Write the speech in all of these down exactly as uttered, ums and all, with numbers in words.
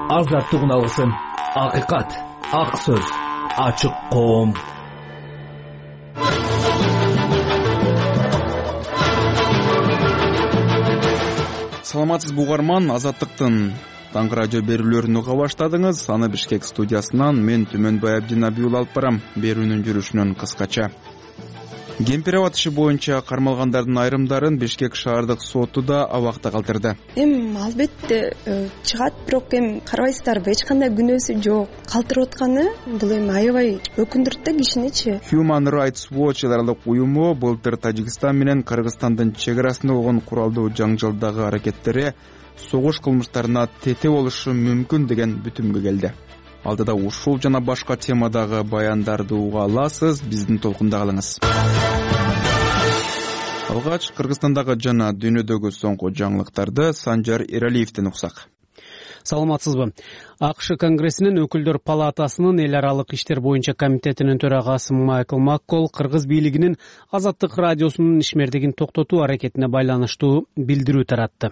азаттыгын алгысың. Акыйкат, ак сөз, ачык коом. Саламатсыз угарман, Азаттыктын таңкы радио берүүлөрүн уга баштадыңыз. Аны Бишкек студиясынан мен Түмөнбай Абдинабиул алып барам. Берүүнүн жүрүшүнөн кыскача. Кемпир абад иши боюнча кармалгандардын айрымдарын Бишкек шаардык соту да абакта калтырды. Эми албетте чыгат, бирок эми карабайсыздарбы, эч кандай күнөөсү жок. Калтырып атканы бул эми аябай өкүндүрт да кишиничи. Human Rights Watch аралык уюму былтыр Тажикстан менен Кыргызстандын чек арасында болгон куралдуу жаңжалдагы аракеттери согуш кылмыштарына тете болушу мүмкүн деген бүтүмгө келди. Алдыда ушул жана башка темадагы баяндарды уга аласыз, биздин толкунда калыңыз. Алгач Кыргызстандагы жана дүйнөдөгү соңку жаңылыктарды Санжар Эралиевден уксак. Саламатсызбы. АКШ Конгрессинин өкүлдөр палатасынын эл аралык иштер боюнча комитетинин төрагасы Майкл Маккол Кыргыз бийлигинин Азаттык радиосунун ишмердигин токтотуу аракетине байланыштуу билдирүү таратты.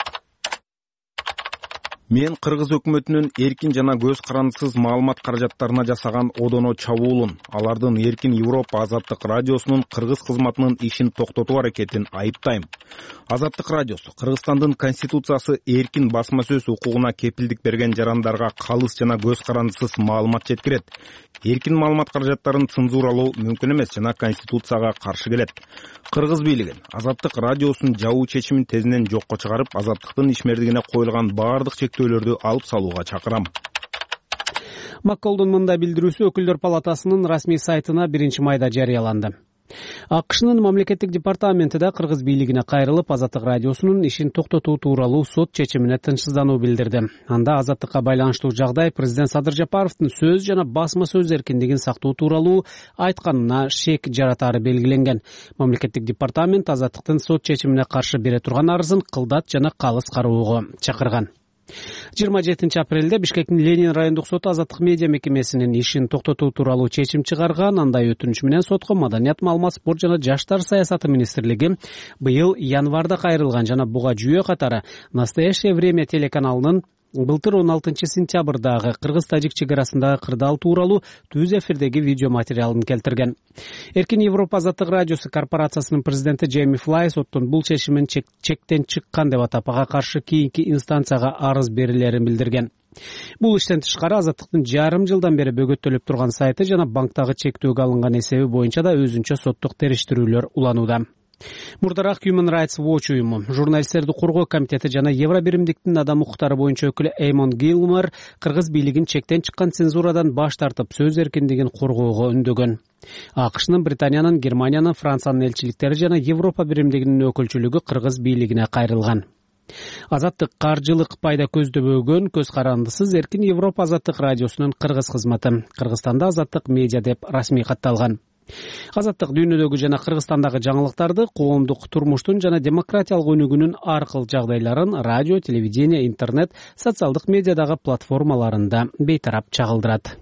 Мен Кыргыз өкмөтүнүн эркин жана көз карандысыз маалымат каражаттарына жасаган одоно чабуулун, алардын эркин Европа Азаттык радиосунун Кыргыз кызматынын ишин токтотуу аракетин айыптайм. Азаттык радиосу Кыргызстандын конституциясы эркин басма сөз укугуна кепилдик берген жарандарга калыс жана көз карандысыз маалымат жеткирет. Эркин маалымат каражаттарын цензуралоо мүмкүн эмес жана конституцияга каршы келет. Кыргыз бийлигин Азаттык радиосунун жабуу чечимин тезинен жокко чыгарып, Азаттыктын ишмердигине коюлган баардык чектөөлөрдү алып салууга чакырам. Макколдун мындай билдирүүсү өкүлдөр палатасынын расмий сайтына биринчи майда жарыяланды. АКШнын мамлекеттик департаменти да Кыргыз бийлигине кайрылып, Азаттык радиосунун ишин токтотуу тууралуу сот чечимине тынчсыздануу билдирди. Анда азаттыкка байланыштуу жагдай президент Садыр Жапаровдун сөз жана басма сөз эркиндигин сактоо тууралуу айтканына шек жаратары белгиленген. Мамлекеттик департамент Азаттыктын сот чечимине каршы бере турган арызын кылдат жана калыс кароого чакырган. жыйырма жетинчи апрелде Бишкектин Ленин райондук соту Азаттык медиа мекемесинин ишин токтотуу тууралуу чечим чыгарган. Андай өтүнүч менен сотко Маданият, маалымат, спорт жана жаштар саясаты министрлиги быйыл январда кайрылган жана буга жүйө катары Настоящее время телеканалынын былтыр он алтынчы сентябрдагы Кыргыз-Тажик чек арасындагы кырдаал тууралуу түз эфирдеги видео материалын келтирген. Эркин Европа Азаттык радиосу корпорациясынын президенти Джейми Флай соттун бул чечимин чек, чектен чыккан деп атап, ага каршы кийинки инстанцияга арыз берилерин билдирген. Бул иштен тышкары Азаттыктын жарым жылдан бери бөгөттөлүп турган сайты жана банктагы чектөөгө алынган эсеби боюнча да өзүнчө соттук териштирүүлөр уланууда. Мурдараак Human Rights Watch уюму, журналисттерди коргоо комитети жана Евро биримдиктин адам укуктары боюнча өкүлү Эймон Гилмор Кыргыз бийлигин чектен чыккан цензурадан баш тартып сөз эркиндигин коргоого үндөгөн. АКШнын, Британиянын, Германиянын, Франциянын элчиликтери жана Европа биримдигинин өкүлчүлүгү Кыргыз бийлигине кайрылган. Азаттык каржылык пайда көздөбөгөн, көз карандысыз эркин Европа Азаттык радиосунун Кыргыз кызматы Кыргызстанда Азаттык медиа деп расмий катталган. Азаттык дүйнөдөгү жана Кыргызстандагы жаңылыктарды, коомдук турмуштун жана демократиялык өнүгүүнүн ар кыл жагдайларын радио, телевидение, интернет, социалдык медиадагы платформаларында бейтарап чагылдырат.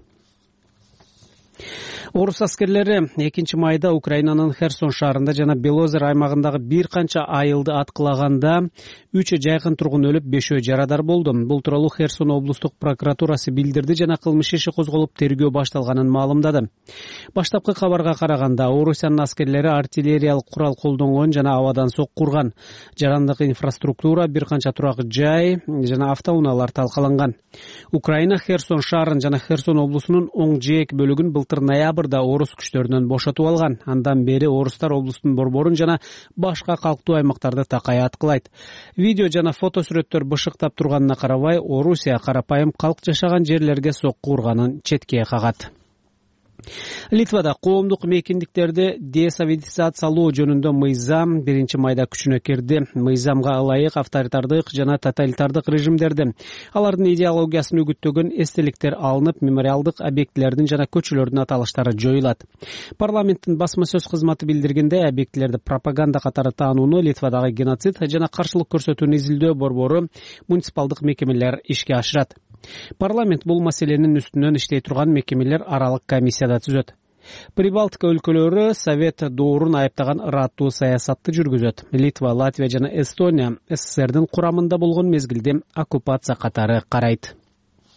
Орус аскерлери экинчи майда Украинанын Херсон шаарында жана Белозер аймагындагы бир канча айылды аткылаганда үч жайкын тургун өлүп, бешөө жарадар болду. Бул тууралуу Херсон облустук прокуратурасы билдирди жана кылмыш иши козголуп, тергөө башталганын маалымдады. Баштапкы кабарга караганда, Орусиянын аскерлери артиллериялык курал колдонгон жана абадан сокку урган. Жарандык инфраструктура, бир канча турак жай жана автоунаалар талкаланган. Украина Херсон шаарын жана Херсон облусунун оң жээк бөлүгүн былтыр ноябрда орус күчтөрүнөн бошотуп алган. Андан бери орустар облустун борборун жана башка калктуу аймактарды такай аткылайт. Видео жана фото сүрөттөр бышыктап турганына карабай, Орусия карапайым калк жашаган жерлерге сокку урганын четке кагат. Литвада коомдук мейкиндиктерди десоветизациялоо жөнүндө мыйзам биринчи майда күчүнө кирди. Мыйзамга ылайык авторитардык жана тоталитардык режимдерди, алардын идеологиясын үгүттөгөн эстеликтер алынып, мемориалдык объектилердин жана көчөлөрдүн аталыштары жоюлат. Парламенттин басма сөз кызматы билдиргендей, объектилерди пропаганда катары таанууну Литвадагы геноцид жана каршылык көрсөтүүнү изилдөө борбору муниципалдык мекемелер ишке ашырат. Парламент бул маселенин үстүнөн иштей турган мекемелер аралык комиссияда түзөт. Прибалтика өлкөлөрү Совет доорун айыптаган ыраттуу саясатты жүргүзөт. Литва, Латвия жана Эстония СССРдин курамында болгон мезгилде оккупация катары карайт.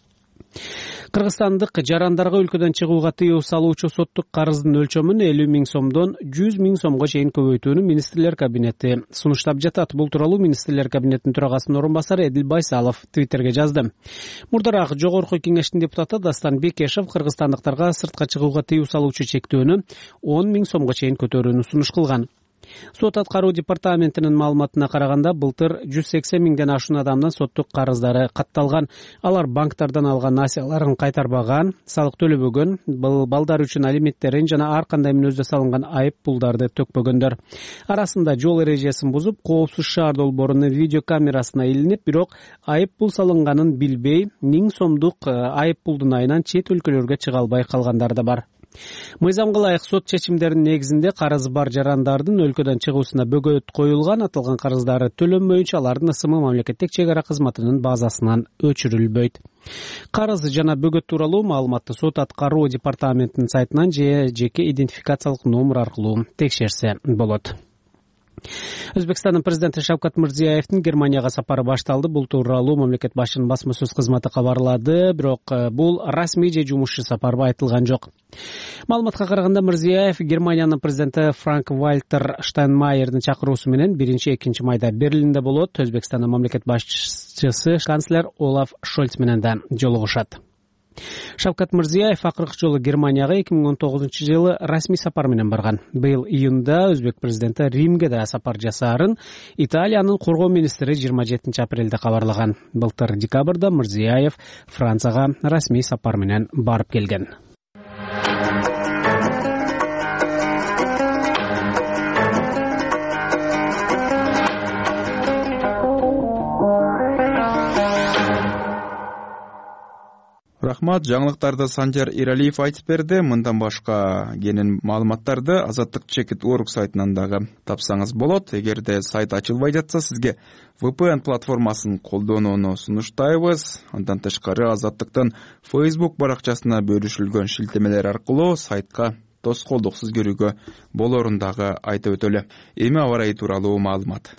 Кыргызстандык жарандарга өлкөдөн чыгууга тыюу салуучу соттук карыздын өлчөмүн элүү миң сомдон жүз миң сомго чейин көбөйтүүнү министрлер кабинети сунуштап жатат. Бул тууралуу министрлер кабинетинин төрагасынын орун басары Эдил Байсалов Твиттерге жазды. Мурдараак Жогорку кеңештин депутаты Дастан Бекешев кыргызстандыктарга сыртка чыгууга тыюу салуучу чектөөнү он миң сомго чейин көтөрүүнү сунуш кылган. Сот аткаруу департаментинин маалыматына караганда былтыр жүз сексен миңден ашуун адамдын соттук карыздары катталган. Алар банктардан алган насыяларын кайтарбаган, салык төлөбөгөн, балдар үчүн алименттерин жана ар кандай мүнөздө салынган айып пулдарды төкпөгөндөр. Арасында жол эрежесин бузуп, коопсуз шаар долбоорунун видео камерасына илинип, бирок айып пул салынганын билбей, миң сомдук айып пулдун айынан чет өлкөлөргө чыга албай калгандар да бар. Мыйзамга ылайык сот чечимдеринин негизинде карызы бар жарандардын өлкөдөн чыгуусуна бөгөт коюлган. Аталган карыздары төлөнбөйүнчө алардын ысымы мамлекеттик чек ара кызматынын базасынан өчүрүлбөйт. Карыз жана бөгөт тууралуу маалыматты сот аткаруу департаментинин сайтынан же жеке идентификациялык номер аркылуу текшерсе болот. Өзбекстандын президенти Шавкат Мирзиёевдин Германияга сапары башталды. Бул тууралуу мамлекет башчынын басма сөз кызматы кабарлады, бирок бул расмий же жумушчу сапарбы айтылган жок. Маалыматка караганда Мирзиёев Германиянын президенти Франк Вальтер Штайнмайердин чакыруусу менен биринчи экинчи майда Берлинде болот. Өзбекстандын мамлекет башчысы канцлер Олаф Шольц менен да жолугушат. Шавкат Мирзиёев акыркы жолу Германияга эки миң он тогузунчу жылы расмий сапар менен барган. Быйыл июнда өзбек президенти Римге да сапар жасаарын Италиянын коргоо министри жыйырма жетинчи апрелде кабарлаган. Былтыр декабрда Мирзиёев Францияга расмий сапар менен барып келген. Рахмат, жаңылыктарды Санжар Иралиев айтып берди. Мындан башка кенен маалыматтарды Азаттык Чекит орг сайтынан дагы тапсаңыз болот. Эгерде сайт ачылбай жатса, сизге ви пи эн платформасын колдонууну сунуштайбыз. Андан тышкары Азаттыктын Facebook баракчасына бөлүшүлгөн шилтемелер аркылуу сайтка тоскоолдуксуз кирүүгө болорун дагы айтып өтөлү. Эми аба ырайы тууралуу маалымат.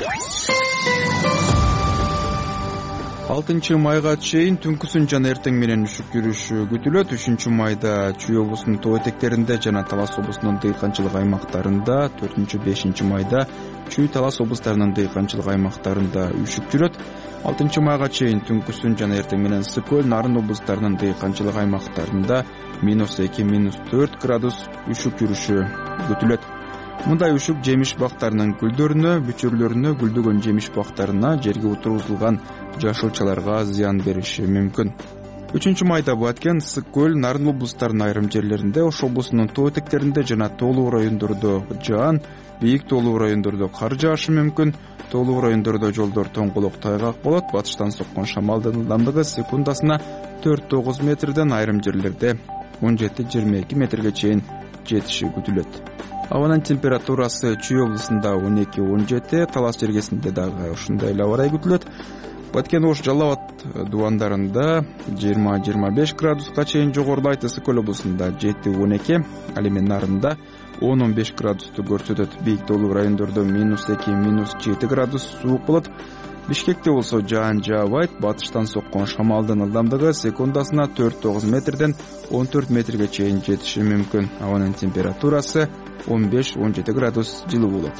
алтынчы майга чейин түнкүсүн жана эртең менен үшүк жүрүшү күтүлөт. үчүнчү майда Чүй облусунун тоо этектеринде жана Талас облусунун дыйканчылык аймактарында, төртүнчү бешинчи майда Чүй Талас облустарынын дыйканчылык аймактарында үшүк жүрөт. алтынчы майга чейин түнкүсүн жана эртең менен Ысык көл, Нарын облустарынын дыйканчылык аймактарында минус эки минус төрт градус үшүк жүрүшү күтүлөт. Мындай үшүк жемиш бактарынын гүлдөрүнө, бүчүрлөрүнө, гүлдөгөн жемиш бактарына, жерге отургузулган жашылчаларга зыян бериши мүмкүн. үчүнчү майда Баткен, Ысык көл, Нарын облустарынын айрым жерлеринде, Ош облусунун тоо этектеринде жана тоолуу райондордо жаан, бийик тоолуу райондордо кар жаашы мүмкүн. Тоолуу райондордо жолдор тоңголок тайгак болот. Батыштан соккон шамалдын ылдамдыгы секундасына төрт тогуз метрден, айрым жерлерде он жети жыйырма эки метрге чейин жетиши күтүлөт. Абанын температурасы Чүй облусунда он эки он жети, Талас жергесинде дагы ушундай эле аба ырайы күтүлөт. Баткен, Ош, Жалал Абад дубандарында жыйырма жыйырма беш градуска чейин жогорулайт. Ысык көл облусунда жети он эки, ал эми Нарында он он беш градусту көрсөтөт. Бийик тоолуу райондордо минус эки минус жети градус суук болот. Бишкекте болсо жаан жаабайт. Батыштан соккон шамалдын ылдамдыгы секундасына төрт тогуз метрден он төрт метрге чейин жетиши мүмкүн. Абанын температурасы он беш он жети градус жылуу болот.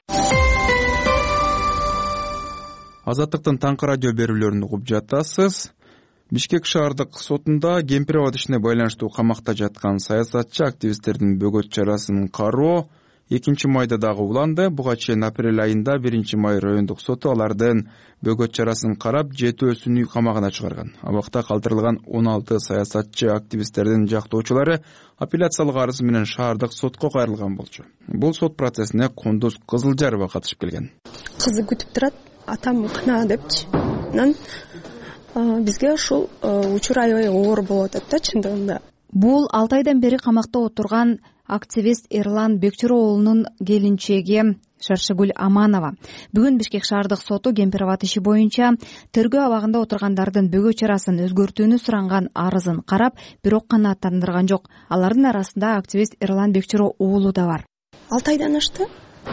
Азаттыктын таңкы радио берүүлөрүн угуп жатасыз. Бишкек шаардык сотунда Кемпир-Абад ишине байланыштуу камакта жаткан саясатчы активисттердин бөгөт чарасын кароо экинчи майда дагы уланды. Буга чейин апрель айында биринчи май райондук соту алардын бөгөт чарасын карап, жетөөсүн үй камагына чыгарган. Абакта калтырылган он алты саясатчы активисттердин жактоочулары апелляциялык арыз менен шаардык сотко кайрылган болчу. Бул сот процессине Кундуз Кызылжарова катышып келген. Кызы күтүп турат, атам кына депчи. Анан бизге ушул учур аябай оор болуп атат да чындыгында. Бул алты айдан бери камакта отурган активист Эрлан Бекчиро уулунун келинчеги Шаршыгүл Аманова. Бүгүн Бишкек шаардык соту Кемпир-Абад иши боюнча тергөө абагында отургандардын бөгөт чарасын өзгөртүүнү суранган арызын карап, бирок канааттандырган жок. Алардын арасында активист Эрлан Бекчиро уулу да бар. алты айдан ашты.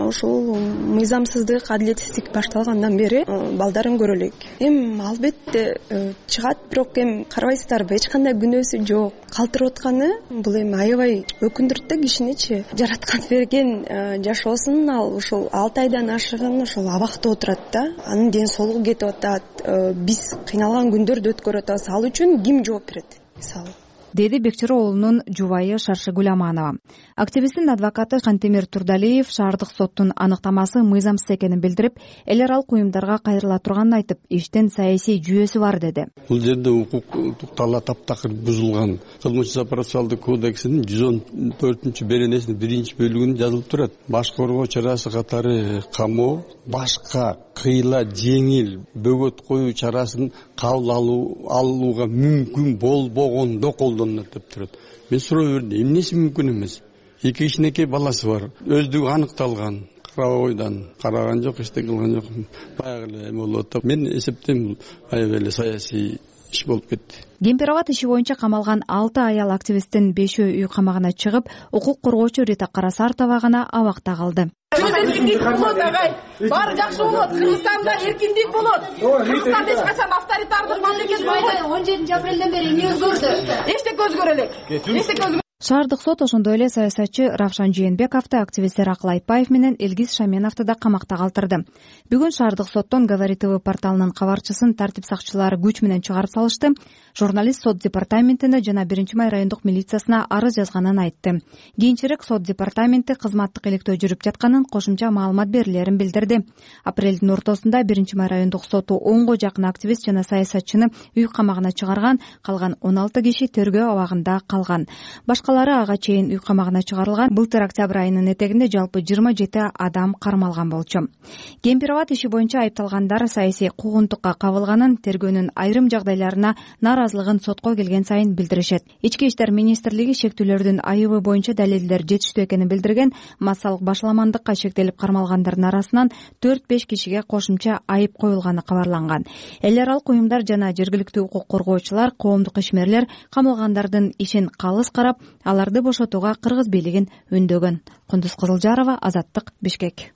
ушул мыйзамсыздык, адилетсиздик башталгандан бери балдарын көрө элек. Эми албетте чыгат, бирок эми карабайсыздарбы, эч кандай күнөөсү жок, калтырып атканы бул эми аябай өкүндүрт да кишиничи. Жараткан берген жашоосун ал ушул алты айдан ашыгын ушул абактап отурат да, анын ден соолугу кетип атат, биз кыйналган күндөрдү өткөрүп атабыз, ал үчүн ким жооп берет мисалы, деди Бекчиро уулунун жубайы Шаршыгүл Аманова. Активисттин адвокаты Кантемир Турдалиев шаардык соттун аныктамасы мыйзамсыз экенин билдирип, эл аралык уюмдарга кайрыла турганын айтып, иштин саясий жүйөсү бар деди. Бул жерде укук талаа таптакыр бузулган. Кылмыш процессуалдык кодексинин жүз он төртүнчү беренесинин биринчи бөлүгүндө жазылып турат. Баш коргоо чарасы катары камоо, башка кыйла жеңил бөгөт коюу чарасын кабыл алууга мүмкүн болбогондо колдонулат деп турат. Мен суроо бердим, эмнеси мүмкүн эмес? Эки кичинекей баласы бар, өздүгү аныкталган, карабойдан караган жок, эчтеке кылган жок, баягы эле эме болуп атат. Мен эсептейм, бул аябай эле саясий иш болуп кетти. Кемпироват иши боюнча камалган алты аял активисттин бешөө үй камагына чыгып, укук коргоочу Рита Карасартова гана абакта калды. Эркиндик болот, агай. Баары жакшы болот. Кыргызстанда эркиндик болот. Кыргызстан эч качан авторитардык мамлекет болбойт. он жетинчи апрелден бери эмне өзгөрдү? Эчтеке өзгөрө элек. Эчтеке өзгөрө. Шаардык сот ошондой эле саясатчы Равшан Жээнбековду, активисттер Акыл Айтбаев менен Элгиз Шаменовду да камакта калтырды. Бүгүн шаардык соттон Говори ТВ порталынын кабарчысын тартип сакчылары күч менен чыгарып салышты. Журналист сот департаментине жана биринчи май райондук милициясына арыз жазганын айтты. Кийинчерээк сот департаменти кызматтык иликтөө жүрүп жатканын, кошумча маалымат берилерин билдирди. Апрелдин ортосунда биринчи май райондук соту онго жакын активист жана саясатчыны үй камагына чыгарган, калган он алты киши тергөө абагында калган. Башкалары ага чейин үй камагына чыгарылган. Былтыр октябрь айынын этегинде жалпы жыйырма жети адам кармалган болчу. Кемпироват иши боюнча айыпталгандар саясий куугунтукка кабылганын, тергөөнүн айрым жагдайларына наразылыгын сотко келген сайын билдиришет. Ички иштер министрлиги шектүүлөрдүн айыбы боюнча далилдер жетиштүү экенин билдирген. Массалык башаламандыкка шектелип кармалгандардын арасынан төрт беш кишиге кошумча айып коюлганы кабарланган. Эл аралык уюмдар жана жергиликтүү укук коргоочулар, коомдук ишмерлер камалгандардын ишин калыс карап, аларды бошотууга кыргыз бийлигин үндөгөн. Кундуз Кызылжарова, Азаттык, Бишкек.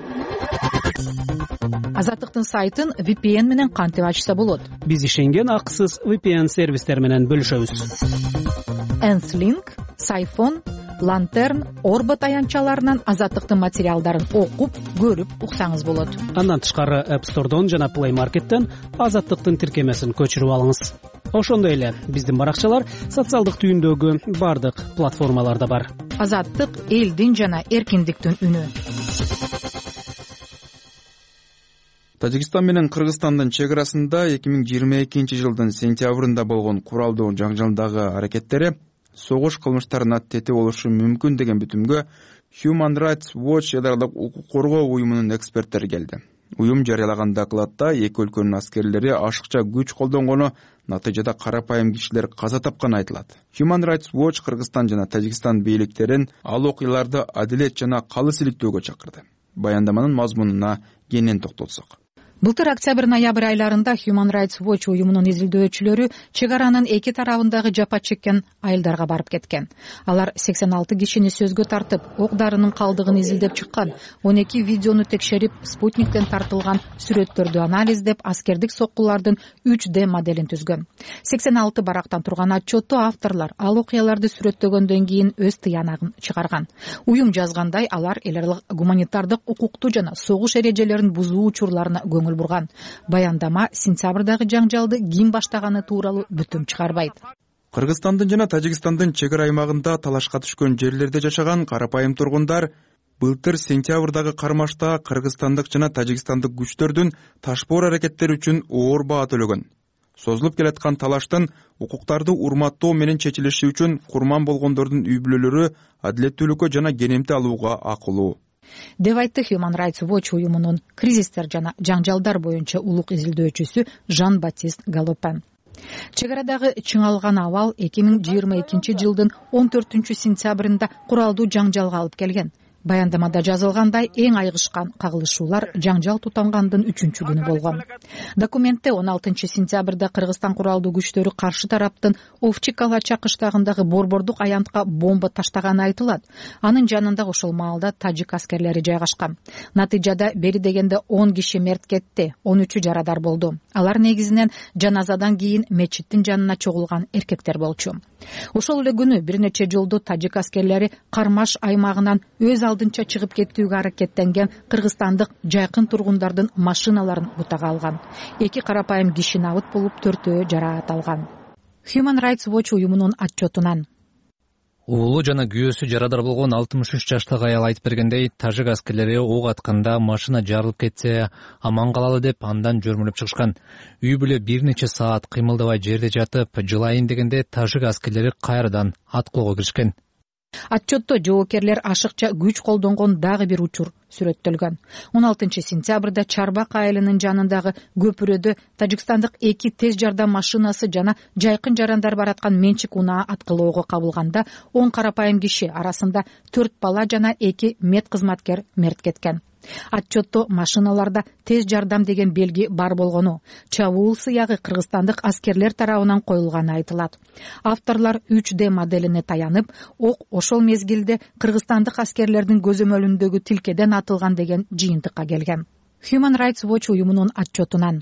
Азаттыктын сайтын ви пи эн менен кантип ачса болот? Биз ишенген акысыз ви пи эн сервистер менен бөлүшөбүз. Энслинк, Сайфон, Лантерн, Орбот аянтчаларынан Азаттыктын материалдарын окуп, көрүп уксаңыз болот. Андан тышкары App Store'дон жана Play Market'тен Азаттыктын тиркемесин көчүрүп алыңыз. Ошондой эле биздин баракчалар социалдык түйүндөгү бардык платформаларда бар. Азаттык элдин жана эркиндиктин үнү. Тажикстан менен Кыргызстандын чек арасында эки миң жыйырма экинчи жылдын сентябрында болгон куралдуу жаңжалдагы аракеттери согуш кылмыштарына тете болушу мүмкүн деген бүтүмгө Human Rights Watch эл аралык укук коргоо уюмунун эксперттери келди. Уюм жарыялаган докладта эки өлкөнүн аскерлери ашыкча күч колдонгону, натыйжада карапайым кишилер каза тапканы айтылат. Human Rights Watch Кыргызстан жана Тажикстан бийликтерин ал окуяларды адилет жана калыс иликтөөгө чакырды. Баяндаманын мазмунуна кенен токтолсок. Былтыр октябрь-ноябрь айларында Human Rights Watch уюмунун изилдөөчүлөрү чек аранын эки тарабындагы жапа чеккен айылдарга барып кеткен. Алар сексен алты кишини сөзгө тартып, ок дарынын калдыгын изилдеп чыккан, он эки видеону текшерип, спутниктен тартылган сүрөттөрдү анализдеп, аскердик соккулардын үч дэ моделин түзгөн. сексен алты барактан турган отчетту авторлор ал окуяларды сүрөттөгөндөн кийин өз тыянагын чыгарган. Уюм жазгандай, алар эл аралык гуманитардык укукту жана согуш эрежелерин бузуу учурларына көңүл бурган. Баяндама сентябрдагы жаңжалды ким баштаганы тууралуу бүтүм чыгарбайт. Кыргызстандын жана Тажикстандын чек ара аймагында талашка түшкөн жерлерде жашаган карапайым тургундар былтыр сентябрдагы кармашта кыргызстандык жана тажикстандык күчтөрдүн ташпоор аракеттери үчүн оор баа төлөгөн. Созулуп келаткан талаштын укуктарды урматтоо менен чечилиши үчүн курман болгондордун үй бүлөлөрү адилеттүүлүккө жана кенемти алууга акылуу деп айтты Human Rights Watch уюмунун кризистер жана жаңжалдар боюнча улук изилдөөчүсү Жан-Батист Галопен. Чек арадагы чыңалган абал эки миң жыйырма экинчи жылдын он төртүнчү сентябрында куралдуу жаңжалга алып келген. Баяндамада жазылгандай, эң айгышкан кагылышуулар жаңжал тутангандын үчүнчү күнү болгон. Документте он алтынчы сентябрда Кыргызстан куралдуу күчтөрү каршы тараптын Овчик-Кала кыштагындагы борбордук аянтка бомба таштаганы айтылат. Анын жанында ошол маалда тажик аскерлери жайгашкан. Натыйжада бери дегенде он киши мерт кетти, он үчү жарадар болду. Алар негизинен жаназадан кийин мечиттин жанына чогулган эркектер болчу. Ошол эле күнү бир нече жолду тажик аскерлери Кармаш аймагынан өз алдынча чыгып кеттүүгө аракеттенген кыргызстандык жайкын тургундардын машиналарын бутага алган. Эки карапайым киши набыт болуп, төртөө жараат алган. Human Rights Watch уюмунун отчетунан уулу жана күйөөсү жарадар болгон алтымыш үч жаштагы аял айтып бергендей, тажик аскерлери ок атканда машина жарылып кетсе аман калалы деп андан жөрмөлөп чыгышкан. Үй бүлө бир нече саат кыймылдабай жерде жатып, жылайын дегенде тажик аскерлери кайрадан аткылоого киришкен. Отчетто жоокерлер ашыкча күч колдонгон дагы бир учур сүрөттөлгөн. он алтынчы сентябрда Чарбак айылынын жанындагы көпүрөдө тажикстандык эки тез жардам машинасы жана жайкын жарандар бараткан менчик унаа аткылоого кабылганда он карапайым киши арасында төрт бала жана эки мед кызматкер мерт кеткен. Отчетто машиналарда тез жардам деген белги бар болгону, чабуул сыягы кыргызстандык аскерлер тарабынан коюлганы айтылат. Авторлор үч дэ моделине таянып, ок ошол мезгилде кыргызстандык аскерлердин көзөмөлүндөгү тилкеден атылган деген жыйынтыкка келген. Human Rights Watch уюмунун отчетунан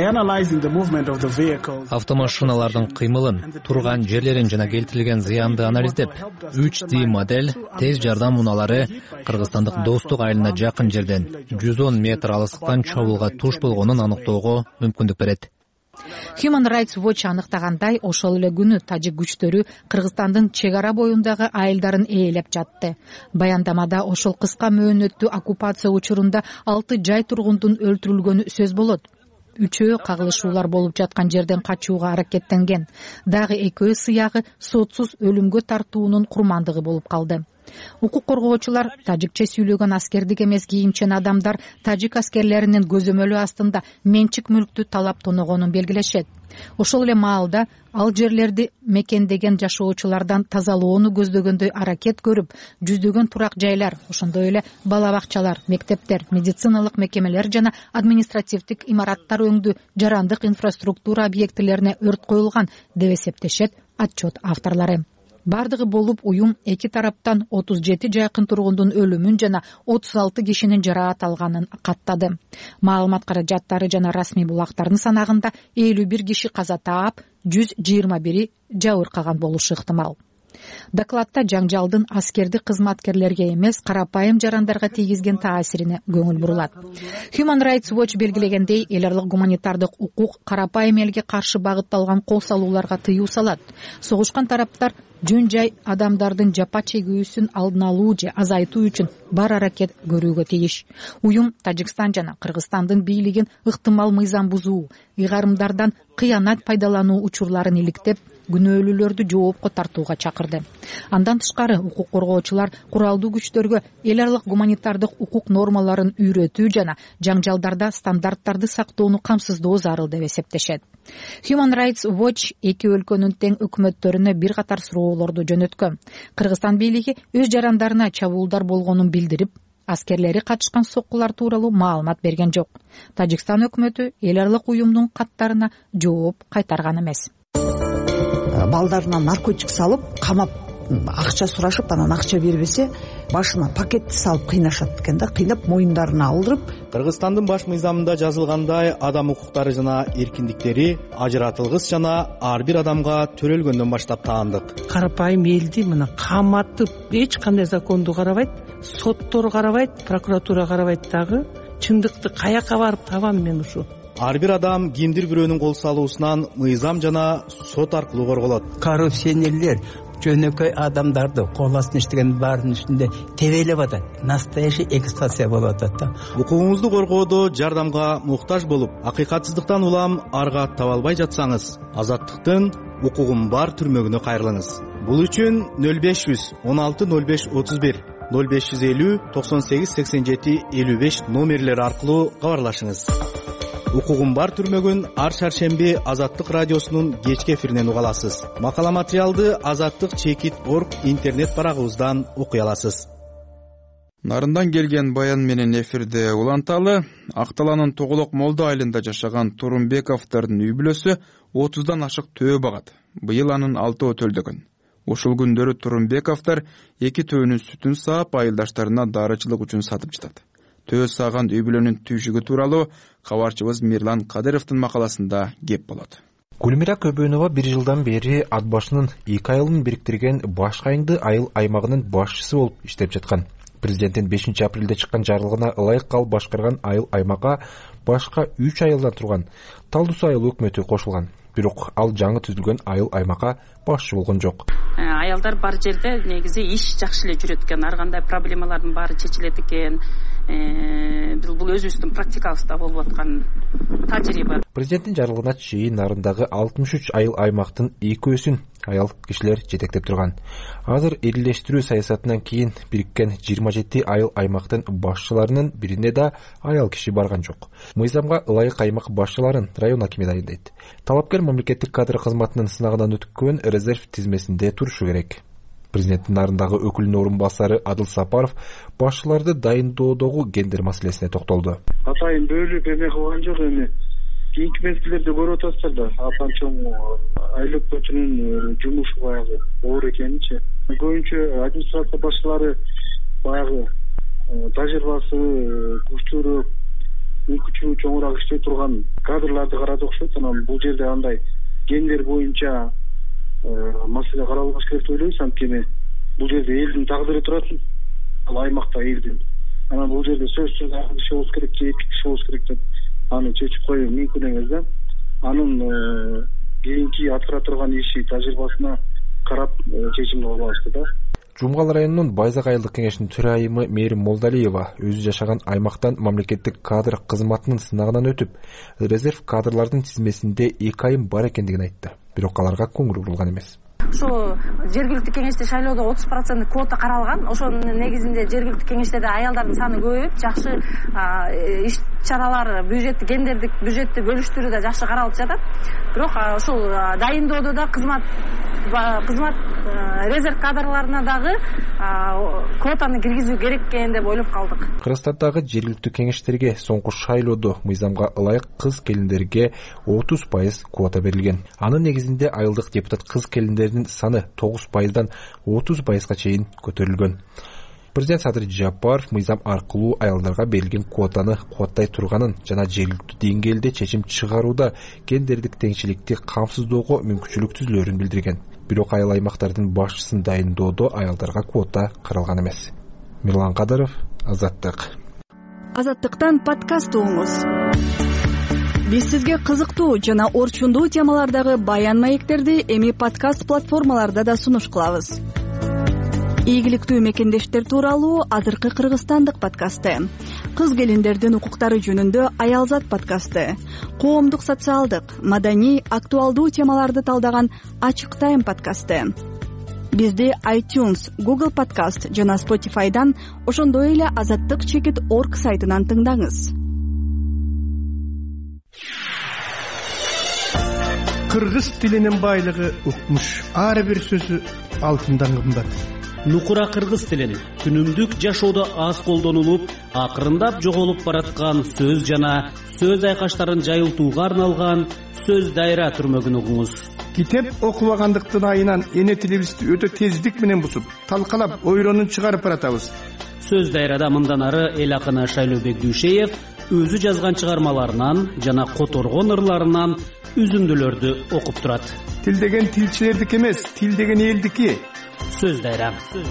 автомашиналардын кыймылын, турган жерлерин жана келтирилген зыянды анализдеп, үч дэ модель тез жардам унаалары кыргызстандык Достук айылына жакын жерден жүз он метр алыстыктан чабуулга туш болгонун аныктоого мүмкүндүк берет. Human Rights Watch аныктагандай, ошол эле күнү тажик күчтөрү Кыргызстандын чек ара боюндагы айылдарын ээлеп жатты. Баяндамада ошол кыска мөөнөттүү оккупация учурунда алты жай тургундун өлтүрүлгөнү сөз болот. Үчөө кагылышуулар болуп жаткан жерден качууга аракеттенген. Дагы экөө сыягы сотсуз өлүмгө тартуунун курмандыгы болуп калды. Укук коргоочулар тажикче сүйлөгөн аскердик эмес кийимчен адамдар тажик аскерлеринин көзөмөлү астында менчик мүлктү талап тоногонун белгилешет. Ошол эле маалда ал жерлерди мекендеген жашоочулардан тазалоону көздөгөндөй аракет көрүп, жүздөгөн турак жайлар, ошондой эле бала бакчалар, мектептер, медициналык мекемелер жана административдик имараттар өңдүү жарандык инфраструктура объектилерине өрт коюлган деп эсептешет отчет авторлору. Бардыгы болуп, уюм эки тараптан отуз жети жайкын тургундун өлүмүн жана отуз алты кишинин жараат алганын каттады. Маалымат каражаттары жана расмий булактардын санагында элүү бир киши каза таап, жүз жыйырма бири жабыркаган болушу ыктымал. Докладта жаңжалдын аскердик кызматкерлерге эмес, карапайым жарандарга тийгизген таасирине көңүл бурулат. Human Rights Watch белгилегендей, эл аралык гуманитардык укук карапайым элге каршы багытталган кол салууларга тыюу салат. Согушкан тараптар жөн жай адамдардын жапа чегүүсүн алдын алуу же азайтуу үчүн бар аракет көрүүгө тийиш. Уюм Тажикстан жана Кыргызстандын бийлигин ыктымал мыйзам бузуу, ыйгарымдардан кыянат пайдалануу учурларын иликтеп, күнөөлүүлөрдү жоопко тартууга чакырды. Андан тышкары, укук коргоочулар куралдуу күчтөргө эл аралык гуманитардык укук нормаларын үйрөтүү жана жаңжалдарда стандарттарды сактоону камсыздоо зарыл деп эсептешет. Human Rights Watch эки өлкөнүн тең өкмөттөрүнө бир катар суроолорду жөнөткөн. Кыргызстан бийлиги өз жарандарына чабуулдар болгонун билдирип, аскерлери катышкан соккулар тууралуу маалымат берген жок. Тажикстан өкмөтү эл аралык уюмдун каттарына жооп кайтарган эмес. Балдарына наркотик салып, камап, акча сурашып, анан акча бербесе, башына пакетти салып кыйнашат экен да, кыйнап моюндарына алдырып. Кыргызстандын баш мыйзамында жазылгандай, адам укуктары жана эркиндиктери ажыратылгыс жана ар бир адамга төрөлгөндөн баштап таандык. Карапайым элди мына каматып, эч кандай законду карабайт, соттор карабайт, прокуратура карабайт дагы. Чындыкты каяка барып табам мен ушу? Ар бир адам кимдир бирөөнүн кол салуусунан мыйзам жана сот аркылуу корголот. Коррупционерлер жөнөкөй адамдарды кол астына иштеген баарынын үстүндө тебелеп атат. Настоящий эксплуатация болуп атат да. Укугуңузду коргоодо жардамга муктаж болуп, акыйкатсыздыктан улам арга таба албай жатсаңыз, Азаттыктын укугум бар түрмөгүнө кайрылыңыз. Бул үчүн нөл беш жүз он алты нөл беш отуз бир, нөл беш жүз элүү токсон сегиз сексен жети элүү беш номерлери аркылуу кабарлашыңыз. Укугум бар түрмөгүн ар шаршемби Азаттык радиосунун кечки эфиринен уга аласыз. Макала материалды азаттык чекит точка орг интернет барагыбыздан окуй аласыз. Нарындан келген баян менен эфирде уланталы. Ак Талаанын Тоголок Молдо айылында жашаган Турумбековдордун үй бүлөсү отуздан ашык төө багат. Быйыл анын алтоо төлдөгөн. Ушул күндөрү Турумбековдор эки төөнүн сүтүн саап айылдаштарына дарычылык үчүн сатып жатат. Төө саган үй бүлөнүн түйшүгү тууралуу кабарчыбыз Мирлан Кадыровдун макаласында кеп болот. Гүлмира Көбөнова бир жылдан бери ат башынын эки айылын бириктирген Башкайыңды айыл аймагынын башчысы болуп иштеп жаткан. Президенттин бешинчи апрелде чыккан жарлыгына ылайык калып башкарган айыл аймакка башка үч айылдан турган Талдус айыл өкмөтү кошулган. Бирок ал жаңы түзүлгөн айыл аймакка башчы болгон жок. Аялдар бар жерде негизи иш жакшы эле жүрөт экен, ар кандай проблемалардын баары чечилет экен. Бул өзүбүздүн практикабызда болуп аткан тажрыйба. Президенттин жарлыгына чейин Нарындагы алтымыш үч айыл аймактын экөөсүн аял кишилер жетектеп турган. Азыр элдештирүү саясатынан кийин бириккен жыйырма жети айыл аймактын башчыларынын бирине да аял киши барган жок. Мыйзамга ылайык аймак башчыларын район акими дайындайт. Талапкер мамлекеттик кадр кызматынын сынагынан өткөн резерв тизмесинде турушу керек. Президенттин Нарындагы өкүлүнүн орун басары Адыл Сапаров башчыларды дайындоодогу гендер маселесине токтолду. Атайын бөлүп эме кылган жок, эми кийинки мезгилдерде көрүп атасыздар да, апанчоң айыл өкмөтүнүн жумушу баягы оор экенинчи. Көбүнчө администрация башчылары баягы тажрыйбасы күчтүүрөөк, мүмкүнчүлүгү чоңураак иштей турган кадрларды карады окшойт. Анан бул жерде андай гендер боюнча маселе каралбаш керек деп ойлойбуз. Анткени бул жерде элдин тагдыры турат, ал аймакта элдин. Анан бул жерде сөзсүз ак киши болуш керек же эки киши болуш керек деп аны чечип коюу мүмкүн эмес да. Анын кийинки аткара турган иши тажрыйбасына карап чечим кабыл алышты да. Жумгал районунун Байзак айылдык кеңешинин төрайымы Мээрим Молдалиева өзү жашаган аймактан мамлекеттик кадр кызматынын сынагынан өтүп, резерв кадрлардын тизмесинде эки айым бар экендигин айтты. Бирок аларга көңүл бурулган эмес. Ошо жергиликтүү кеңеште шайлоодо отуз процент квота каралган. Ошонун негизинде жергиликтүү кеңештерде аялдардын саны көбөйүп, жакшы иш чаралар, бюджет, гендердик бюджетти бөлүштүрүүдө жакшы каралып жатат. Бирок ушул дайындоодо да кызмат кызмат резерв кадрларына дагы квотаны киргизүү керек экен деп ойлоп калдык. Кыргызстандагы жергиликтүү кеңештерге соңку шайлоодо мыйзамга ылайык кыз келиндерге отуз пайыз квота берилген. Анын негизинде айылдык депутат кыз келиндердин саны тогуз пайыздан отуз пайызга чейин көтөрүлгөн. Президент Садыр Жапаров мыйзам аркылуу аялдарга берилген квотаны кубаттай турганын жана жергиликтүү деңгээлде чечим чыгарууда гендердик теңчиликти камсыздоого мүмкүнчүлүк түзүлөрүн билдирген. Бирок айыл аймактардын башчысын дайындоодо аялдарга квота каралган эмес. Мирлан Кадыров, Азаттык. Азаттыктан подкаст угуңуз. Биз сизге кызыктуу жана орчундуу темалардагы баян маектерди эми подкаст платформаларда да сунуш кылабыз. Ийгиликтүү мекендештер тууралуу азыркы кыргызстандык подкасты, кыз келиндердин укуктары жөнүндө Аялзат подкасты, коомдук социалдык, маданий, актуалдуу темаларды талдаган Ачык Тайм подкасты. Бизди iTunes, Google Podcast жана Spotify'дан, ошондой эле азаттык чекит точка орг сайтынан тыңдаңыз. Кыргыз тилинин байлыгы укмуш, ар бир сөзү алтындан кымбат. Нукура кыргыз тилин күнүмдүк жашоодо аз колдонулуп, акырындап жоголуп бараткан сөз жана сөз айкаштарын жайылтууга арналган сөз дайра түрмөгүн угуңуз. Китеп окубагандыктын айынан эне тилибизди өтө тездик менен бусуп, талкалап, ойронун чыгарып баратабыз. Сөз дайрада мындан ары эл акыны Шайлообек Дүйшеев өзү жазган чыгармаларынан жана которгон ырларынан үзүндүлөрдү окуп турат. Тил деген тилчилердики эмес, тил деген элдики. Сөз дайра.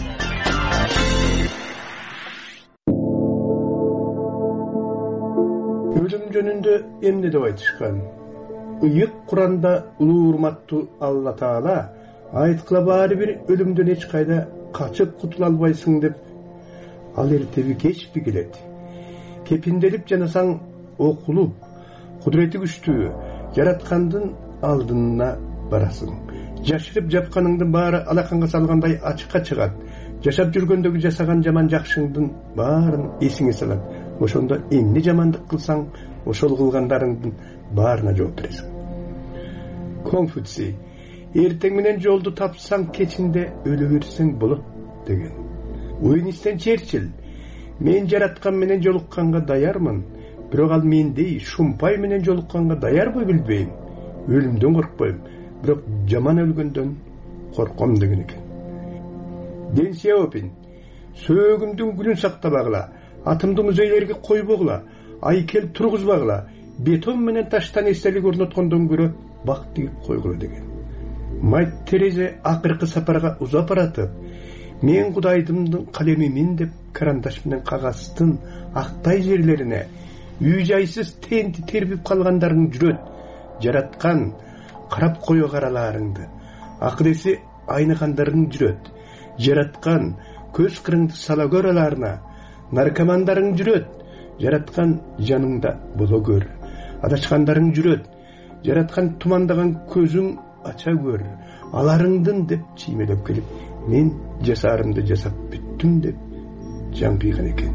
Өлүм жөнүндө эмне деп айтышкан? Ыйык Куранда улуу урматтуу Алла Таала айткыла баары бир өлүмдөн эч кайда качып кутула албайсың деп, ал эртеби кечпи келет. Кепинделип жанасаң окулуп, кудурети күчтүү жараткандын алдына барасың. Жашырып жапканыңдын баары алаканга салгандай ачыкка чыгат. Жашап жүргөндөгү жасаган жаман жакшыңдын баарын эсиңе салат. Ошондо эмне жамандык кылсаң, ошол кылгандарыңдын баарына жооп бересиң. Конфуций: эртең менен жолду тапсаң, кечинде өлө берсең болот деген. Уинстон Черчилль: мен жараткан менен жолукканга даярмын, бирок ал мендей шумпай менен жолукканга даярбы билбейм. Өлүмдөн коркпойм, бирок жаман өлгөндөн корком деген экен. Дэн Сяопин сөөгүмдүн гүлүн сактабагыла, атымды музейлерге койбогула, айкел тургузбагыла, бетон менен таштан эстелик орноткондон көрө бак тигип койгула деген. Мать Терезе акыркы сапарга узап баратып, мен Кудайдымдын калемимин деп карандаш менен кагаздын актай жерлерине үй жайсыз тенти тербип калгандарың жүрөт, жараткан карап кое караларыңды, акыреси айныгандарың жүрөт, жараткан көз кырыңды сала көр аларына, наркомандарың жүрөт, жараткан жаныңда боло көр, адашкандарың жүрөт, жараткан тумандаган көзүң ача көр, аларыңдын деп чиймелеп келип, мен жасарымды жасап бүттүм деп жан кыйган экен.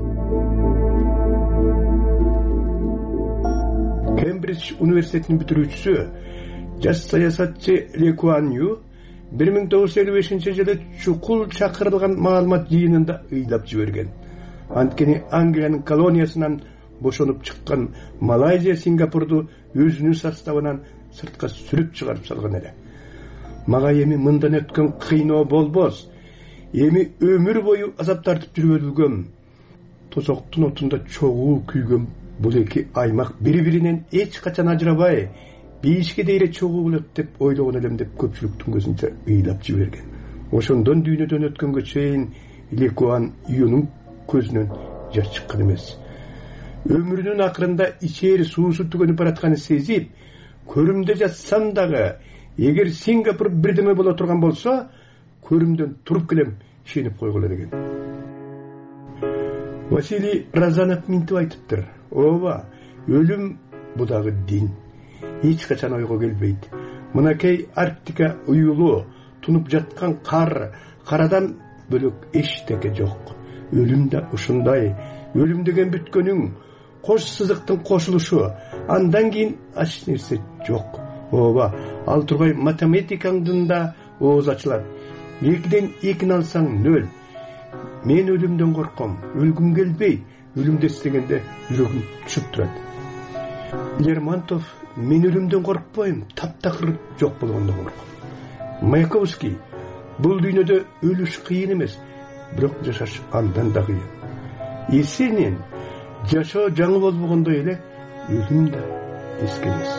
Кембридж университетинин бүтүрүүчүсү, жаш саясатчы Ли Куан Ю бир миң тогуз жүз элүү бешинчи жылы чукул чакырылган маалымат жыйынында ыйлап жиберген. Анткени Англиянын колониясынан бошонуп чыккан Малайзия Сингапурду өзүнүн составынан сыртка сүрүп чыгарып салган эле. Мага эми мындан өткөн кыйноо болбос, эми өмүр бою азап тартып жүргөн, тозоктун отунда чогуу күйгөн бул эки аймак бири-биринен эч качан ажырабай, бейишке дейре чогуу болот деп ойлогон элем деп көпчүлүктүн көзүнчө ыйлап жиберген. Ошондон дүйнөдөн өткөнгө чейин Ли Куан Юнун көзүнөн жаш чыккан эмес. Өмүрүнүн акырында ичери суусу түгөнүп баратканын сезип, көрүмдө жатсам дагы, эгер Сингапур бирдеме боло турган болсо, көрүмдөн туруп келем, ишенип койгула деген. Василий Разанов минтип айтыптыр. Ооба, өлүм бу дагы дин. Эч качан ойго келбейт. Мынакей Арктика уюлу, тунуп жаткан кар, карадан бөлөк эчтеке жок. Өлүм да ушундай. Өлүм деген бүткөнүң, кош сызыктын кошулушу, андан кийин ач нерсе жок. Ооба, ал турбай математикаңдын да ооз ачылат. Экиден экини алсаң нөл. Мен өлүмдөн корком, өлгүм келбейт. Өлүмдү эстегенде жүрөгүм түшүп турат. Лермонтов мен өлүмдөн коркпойм, таптакыр жок болгондон корком. Маяковский бул дүйнөдө өлүш кыйын эмес, бирок жашаш андан да кыйын. Есенин жашоо жаңы болбогондой эле өлүм да эске эмес.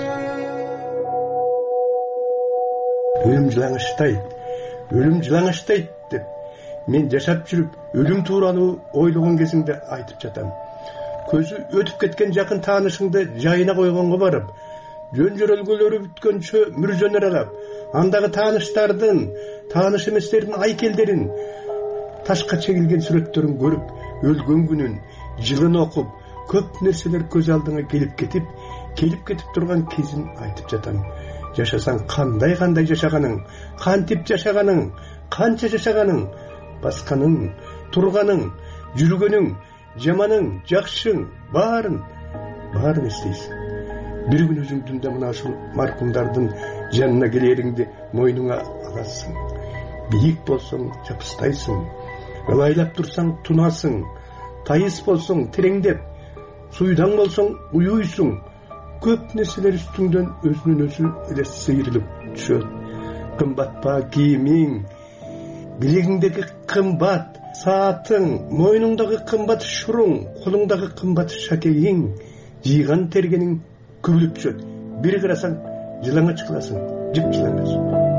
Өлүм жылаңачтайт, өлүм жылаңачтайт деп мен жашап жүрүп өлүм тууралуу ойлогон кезимде айтып жатам. Көзү өтүп кеткен жакын таанышыңды жайына койгонго барып, жөн жөрөлгөлөрү бүткөнчө мүрзөнө аралап, андагы тааныштардын, тааныш эместердин айкелдерин, ташка чегилген сүрөттөрүн көрүп, өлгөн күнүн, жылын окуп, көп нерселер көз алдыңа келип кетип, келип кетип турган кезин айтып жатам. Жашасаң кандай-кандай жашаганың, кантип жашаганың, канча жашаганың, басканың, турганың, жүргөнүң, жаманың, жакшың, баарын, баарын эстейсиң. Бир күн өзүңдүн да мына ушул маркумдардын жанына келериңди мойнуңа аласың. Бийик болсоң жапыстайсың, ылайлап турсаң тунасың, тайыс болсоң тереңдеп, суйдаң болсоң уюйсуң. Көп нерселер үстүңдөн өзүнүн өзү эле сейрилип түшөт. Кымбат па кийимиң, билегиңдеги кымбат саатың, мойнуңдагы кымбат шуруң, колуңдагы кымбат шакегиң, жыйган тергениң күбүлүп түшөт. Бир карасаң жылаңач кыласың, жып жылаңач.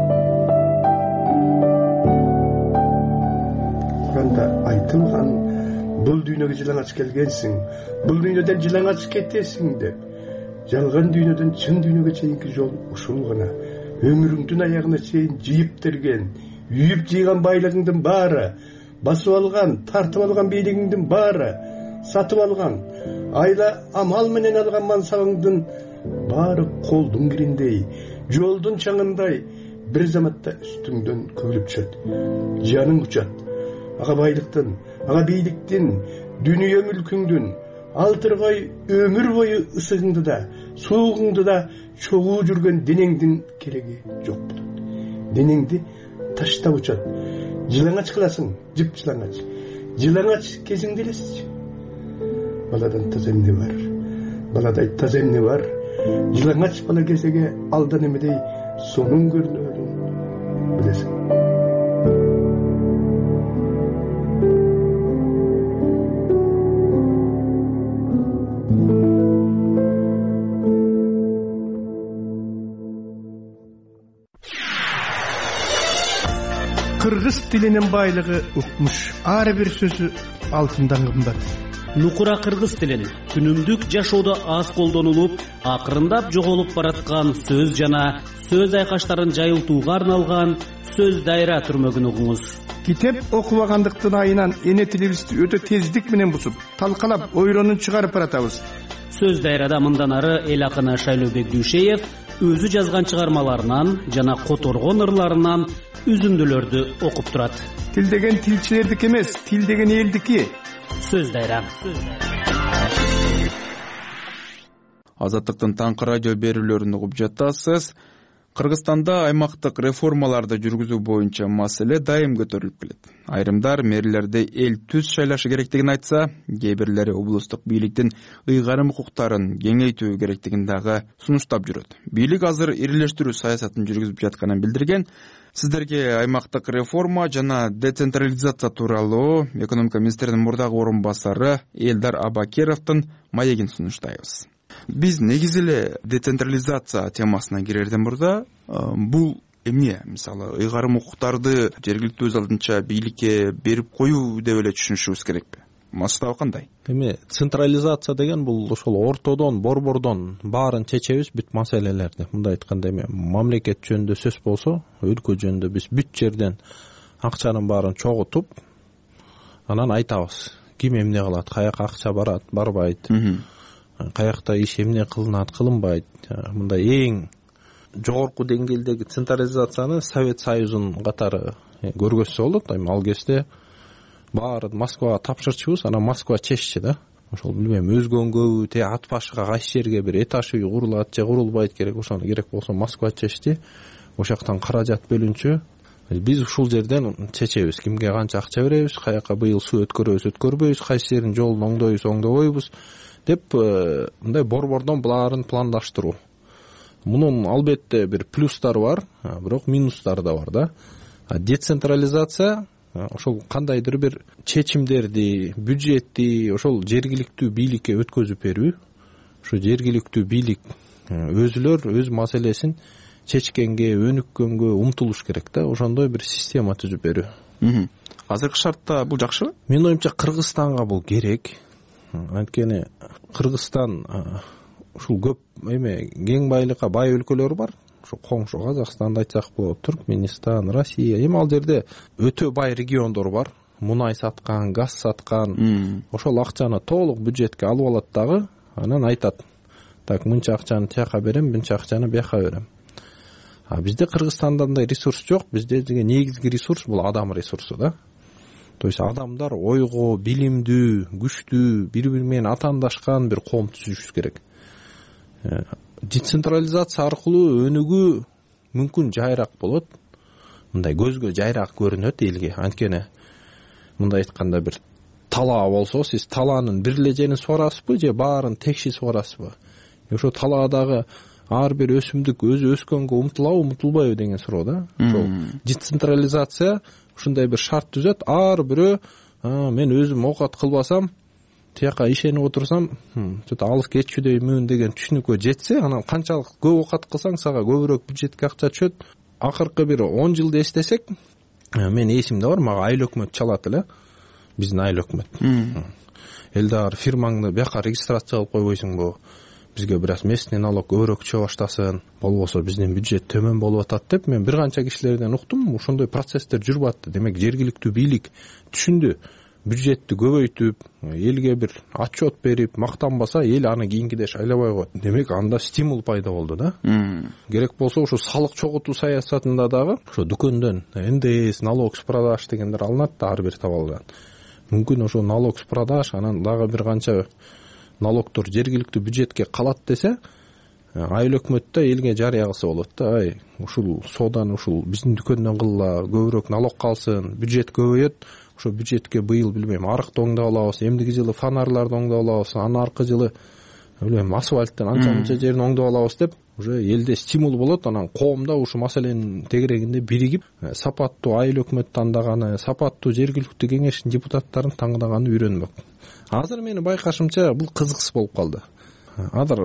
Куранда айтылган, бул дүйнөгө жылаңач келгенсиң, бул дүйнөдөн жылаңач кетесиң деп. Жалган дүйнөдөн чын дүйнөгө чейинки жол ушул гана. Өмүрүңдүн аягына чейин жыйып терген, үйүп жыйган байлыгыңдын баары, басып алган, тартып алган бийлигиңдин баары, сатып алган, айла амал менен алган мансабыңдын баары колдун кириндей, жолдун чаңындай бир заматта үстүңдөн көгүлүп түшөт. Жаның учат. Ага байлыктын, ага бийликтин, дүнүйө мүлкүңдүн, алтыргай өмүр бою ысыгыңды да, суугуңду да чогуу жүргөн денеңдин кереги жок болот. Денеңди таштап учат. Жылаңач кыласың, жып жылаңач. жылаңач кезиңди элесизчи? Баладан таза эмне бар? Баладай таза эмне бар? Жылаңач бала кезеге алдан эмедей сонун көрүнөрүн билесиң. Кыргыз тилинин байлыгы укмуш. Ар бир сөзү алтындан кымбат. Нукура кыргыз тилин күнүмдүк жашоодо аз колдонулуп, акырындап жоголуп бараткан сөз жана сөз айкаштарын жайылтууга арналган сөз дайра түрмөгүн угуңуз. Китеп окубагандыктын айынан эне тилибизди өтө тездик менен бусуп, талкалап, ойронун чыгарып баратабыз. Сөз дайрада мындан ары эл акыны Шайлообек Дүйшеев өзү жазган чыгармаларынан жана которгон ырларынан үзүндүлөрдү окуп турат. Тил деген тилчилердики эмес, тил деген элдики. Сөз дайра. Азаттыктын таңкы радио берүүлөрүн угуп жатасыз. Кыргызстанда аймактык реформаларды жүргүзүү боюнча маселе дайым көтөрүлүп келет. Айрымдар мэрлерди эл түз шайлашы керектигин айтса, кээ бирлери облустук бийликтин ыйгарым укуктарын кеңейтүү керектигин дагы сунуштап жүрөт. Бийлик азыр ирилештирүү саясатын жүргүзүп жатканын билдирген. Сиздерге аймактык реформа жана децентрализация тууралуу экономика министринин мурдагы орун басары Элдар Абакеровдун маегин сунуштайбыз. Биз негизи эле децентрализация темасына кирерден мурда бул эмне, мисалы, ыйгарым укуктарды жергиликтүү өз алдынча бийликке берип коюу деп эле түшүнүшүбүз керекпи? Масштабы кандай? Эми централизация деген бул ошол ортодон, борбордон баарын чечебиз бүт маселелерди. Мындай айтканда эми мамлекет жөнүндө сөз болсо, өлкө жөнүндө биз бүт жерден акчанын баарын чогултуп, анан айтабыз. Ким эмне кылат, каяка акча барат, барбайт. Каякта иш эмне кылынат, кылынбайт. Мындай эң жогорку деңгээлдеги централизацияны Совет Союзунун катары көргөзсө болот. Эми ал кезде баарын Москвага тапшырчубуз, анан Москва чеччи да. Ошол билбейм, өзгөнгөбү, те ат башка кайсы жерге бир этаж үй курулат же курулбайт керек, ошону керек болсо Москва чечти. Ошоктан каражат бөлүнчү. Биз ушул жерден чечебиз, кимге канча акча беребиз, каяка быйыл суу өткөрөбүз, өткөрбөйбүз, кайсы жерин жолун оңдойбуз, оңдобойбуз деп мындай борбордон буларын пландаштыруу. Мунун албетте бир плюстары бар, бирок минустары да бар да. Децентрализация ошол кандайдыр бир чечимдерди, бюджетти ошол жергиликтүү бийликке өткөзүп берүү. Ошо жергиликтүү бийлик өзүлөр өз маселесин чечкенге, өнүккөнгө умтулуш керек да. Ошондой бир система түзүп берүү. Азыркы шартта бул жакшыбы? Менин оюмча Кыргызстанга бул керек. Анткени Кыргызстан ушул көп эме кең байлыкка бай өлкөлөр бар. Ошо коңшу Казакстанды айтсак болот, Түркмөнстан, Россия. Эми ал жерде өтө бай региондор бар. Мунай саткан, газ саткан. Ошол акчаны толук бюджетке алып алат дагы, анан айтат: "Так, мынча акчаны тияка берем, мынча акчаны бияка берем." А бизде Кыргызстанда андай ресурс жок. Бизде деген негизги ресурс бул адам ресурсу да. То есть адамдар ойго, билимдүү, күчтүү, бири-бири менен атаандашкан бир коом түзүшүбүз керек. Децентрализация аркылуу өнүгүү мүмкүн жайраак болот. Мындай көзгө жайраак көрүнөт элге. Анткени мындай айтканда бир талаа болсо, сиз талаанын бир эле жерин суарасызбы же баарын текши суарасызбы? Ошо талаадагы ар бир өсүмдүк өзү өскөнгө умтулабы, умтулбайбы деген суроо да. Ошол децентрализация ушундай бир шарт түзөт. Ар бирөө мен өзүм оокат кылбасам, тияка ишенип отурсам, чөтө алыс кетчүдөймүн деген түшүнүккө жетсе, анан канчалык көп оокат кылсаң, сага көбүрөөк бюджетке акча түшөт. Акыркы бир он жылды эстесек, мен эсимде бар, мага айыл өкмөт чалат эле. Биздин айыл өкмөт. Элдар, фирмаңды бияка регистрация кылып койбойсуңбу? Бизге бир аз местный налог көбүрөөк түшө баштасын, болбосо биздин бюджет төмөн болуп атат деп мен бир канча кишилерден уктум. Ошондой процесстер жүрүп атты. Демек жергиликтүү бийлик түшүндү. Бюджетти көбөйтүп, элге бир отчет берип, мактанбаса, эл аны кийинкиде шайлабай коет. Демек анда стимул пайда болду да. Керек болсо ошо салык чогултуу саясатында дагы ошо дүкөндөн эн дэ эс, налог с продаж дегендер алынат да ар бир табалдан. Мүмкүн ошо налог с продаж, анан дагы бир канча налогдор жергиликтүү бюджетке калат десе, айыл өкмөттө элге жарыя кылса болот да. Ай, ушул соодан ушул биздин дүкөндөн кылла, көбүрөөк налог калсын, бюджет көбөйөт. ошо бюджетке быйыл билбейм арыкты оңдоп алабыз, эмдиги жылы фонарларды оңдоп алабыз, анан аркы жылы билбейм асфальттын анча мынча жерин оңдоп алабыз деп уже элде стимул болот. Анан коомдо ушул маселенин тегерегинде биригип сапаттуу айыл өкмөт тандаганы, сапаттуу жергиликтүү кеңештин депутаттарын тандаганы үйрөнмөк. Азыр менин байкашымча бул кызыксыз болуп калды. Азыр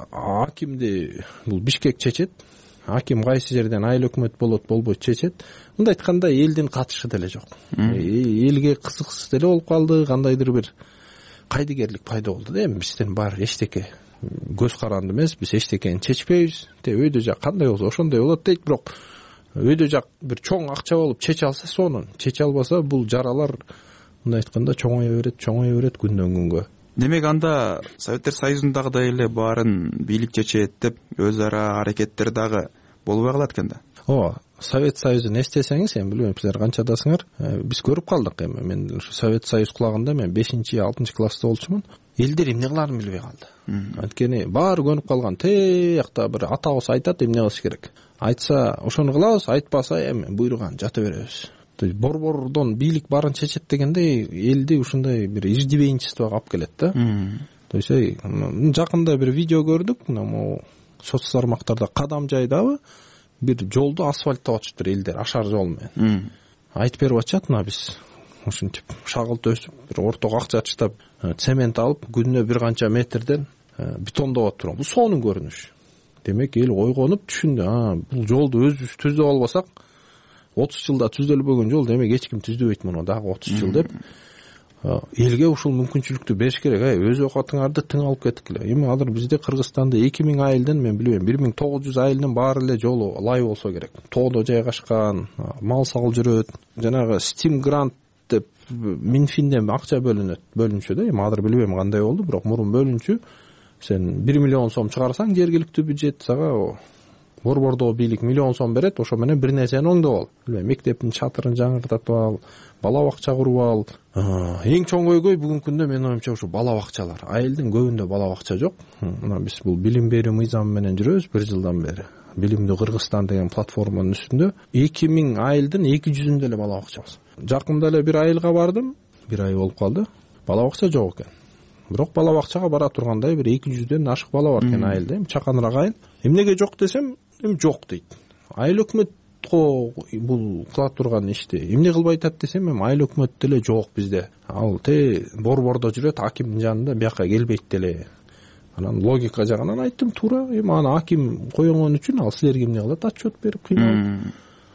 акимди бул Бишкек чечет. Аким кайсы жерден айыл өкмөт болот болбойт чечет. Мындай айтканда элдин катышы деле жок. Элге кызыксыз деле болуп калды. Кандайдыр бир кайдыгерлик пайда болду да. Эми бизден баары эчтеке көз каранды эмес, биз эчтекени чечпейбиз. Те өйдө жак кандай болсо ошондой болот дейт. Бирок өйдө жак бир чоң акча болуп чече алса сонун, чече албаса бул жаралар мындай айтканда чоңое берет, чоңое берет күндөн күнгө. Демек анда Советтер Союзундагыдай эле баарын бийлик чечет деп өз ара аракеттер дагы болбой калат экен да. Ооба, Совет Союзун эстесеңиз, эми билбейм силер канчадасыңар, биз көрүп калдык. Эми мен ушу Совет Союз кулаганда мен бешинчи алтынчы класста болчумун. Элдер эмне кыларын билбей калды. Анткени баары көнүп калган. Тиякта бир атабыз айтат эмне кылыш керек. Айтса ошону кылабыз, айтпаса эми буйруган жата беребиз. Борбордон бийлик баарын чечет дегенде элди ушундай бир иждивейнчествого алып келет да. То есть жакында бир видео көрдүк, могу соц тармактарда Кадам жайдабы бир жолду асфальттап атышыптыр элдер ашар жол менен. Айтып берип атышат, мына биз ушинтип шагыл төсүп, бир ортого акча чыштап, цемент алып, күнүнө бир канча метрден бетондоп атып турган. Бул сонун көрүнүш. Демек эл ойгонуп түшүндү, а бул жолду өзүбүз түздөп албасак отуз жылда түзөлбөгөн жол, демек эч ким түздөбөйт муну дагы отуз жыл деп. Элге ушул мүмкүнчүлүктү бериш керек. Ай, өз оокатыңарды тың алып кеткиле. Эми азыр бизде Кыргызстанда эки миң айылдан мен билбейм, бир миң тогуз жүз айылдын баары эле жолу лай болсо керек. Тоодо жайгашкан, мал сагыл жүрөт. Жанагы Steam Grant деп Минфинден акча бөлүнөт, бөлүнчү да. Эми азыр билбейм кандай болду, бирок мурун бөлүнчү. Сен бир миллион сом чыгарсаң жергиликтүү бюджет сага борбордо бийлик миллион сом берет, ошо менен бир нерсени оңдоп ал. Билбейм, мектептин чатырын жаңыртып ал, бала бакча куруп ал. Эң чоң көйгөй бүгүнкү күндө менин оюмча ушу бала бакчалар. Айылдын көбүндө бала бакча жок. Мына биз бул билим берүү мыйзамы менен жүрөбүз бир жылдан бери. Билимдүү Кыргызстан деген платформанын үстүндө эки миң айылдын эки жүзүндө эле бала бакча бар. Жакында эле бир айылга бардым, бир ай болуп калды. Бала бакча жок экен. Бирок бала бакчага бара тургандай бир эки жүздөн ашык бала бар экен айылда. Эми чаканыраак айыл. Эмнеге жок десем, эми жок дейт. Айыл өкмөт бул кыла турган ишти эмне кылбай атат десем, эми айыл өкмөт деле жок бизде. Ал те борбордо жүрөт, акимдин жанында бияка келбейт деле. Анан логика жагынан айттым, туура. Эми аны аким койгон үчүн ал силерге эмне кылат? Отчет берип кыйналып.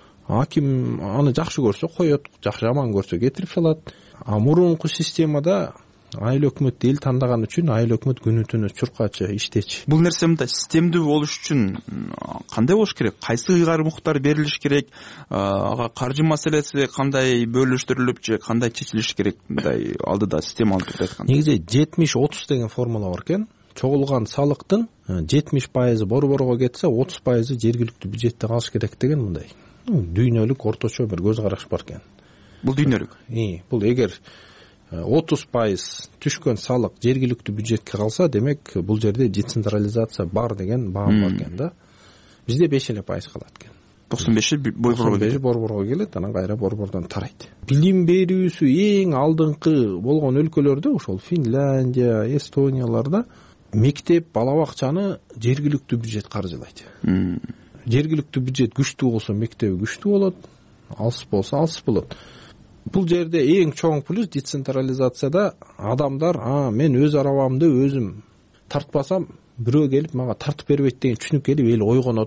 Аким аны жакшы көрсө коет, жакшы жаман көрсө кетирип салат. А мурунку системада айыл өкмөт эл тандаган үчүн айыл өкмөт күнү түнү чуркачы иштечи. Бул нерсе мындай системдүү болуш үчүн кандай болуш керек? Кайсы ыйгарымдыктар берилиш керек? Ага каржы маселеси кандай бөлүштүрүлүп же кандай чечилиш керек? Мындай алдыда системалуу түрдө айтканда. Негизи жетимиш отуз деген формула бар экен. Чогулган салыктын жетимиш пайызы борборго кетсе, отуз пайызы жергиликтүү бюджетте калыш керек деген мындай. Дүйнөлүк орточо бир көз караш бар экен. Бул дүйнөлүк. Бул эгер отуз пайыз түшкөн салык жергиликтүү бюджетке калса, демек бул жерде децентрализация бар деген баам бар экен да. Бизде беш эле пайыз калат экен. токсон беши борборго келет. борборго келет, анан кайра борбордон тарайт. Билим берүүсү эң алдыңкы болгон өлкөлөрдө, ошол Финляндия, Эстонияларда мектеп, бала бакчаны жергиликтүү бюджет каржылайт. Жергиликтүү бюджет күчтүү болсо мектеби күчтүү болот, алыс болсо алыс болот. Бул жерде эң чоң плюс децентрализацияда адамдар, а мен өз арабамды өзүм тартпасам, бирөө келип мага тартып бербейт деген түшүнүк келип эл ойгонот.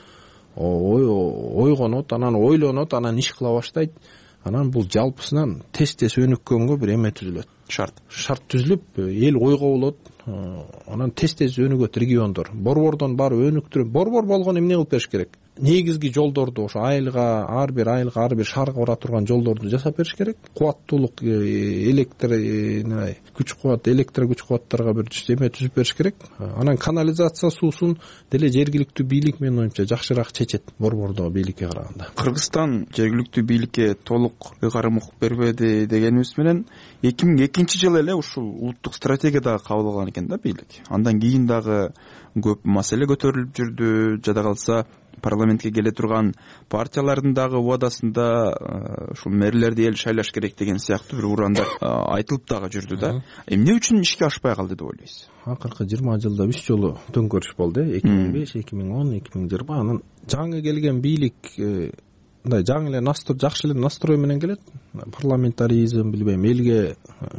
Ойгонот, анан ойлонот, анан иш кыла баштайт. Анан бул жалпысынан тез-тез өнүккөнгө бир эме түзүлөт. Шарт. Шарт түзүлүп, эл ойго болот. Анан тез-тез өнүгөт региондор. Борбордон бары өнүктүрүп, борбор болгон эмне кылып бериш керек? Негизги жолдорду ошо айылга, ар бир айылга, ар бир шаарга бара турган жолдорду жасап бериш керек. Кубаттуулук электр, күч кубат, электр күч кубаттарга бир эме түзүп бериш керек. Анан канализация суусун деле жергиликтүү бийлик менин оюмча жакшыраак чечет борбордо бийликке караганда. Кыргызстан жергиликтүү бийликке толук ыйгарым укук бербеди дегенибиз менен эки миң экинчи жылы эле ушул улуттук стратегияда кабыл алган экен да бийлик. Андан кийин дагы көп маселе көтөрүлүп жүрдү. Жада калса парламентке келе турган партиялардын дагы убадасында ушул мэрлерди эл шайлаш керек деген сыяктуу бир урандар айтылып дагы жүрдү да. Эмне үчүн ишке ашпай калды деп ойлойсуз? Акыркы жыйырма жылда үч жолу төңкөрүш болду, эки миң беш, эки миң он, эки миң жыйырма. Анан жаңы келген бийлик мындай жаңы эле настор, жакшы эле настрой менен келет. Парламентаризм, билбейм, элге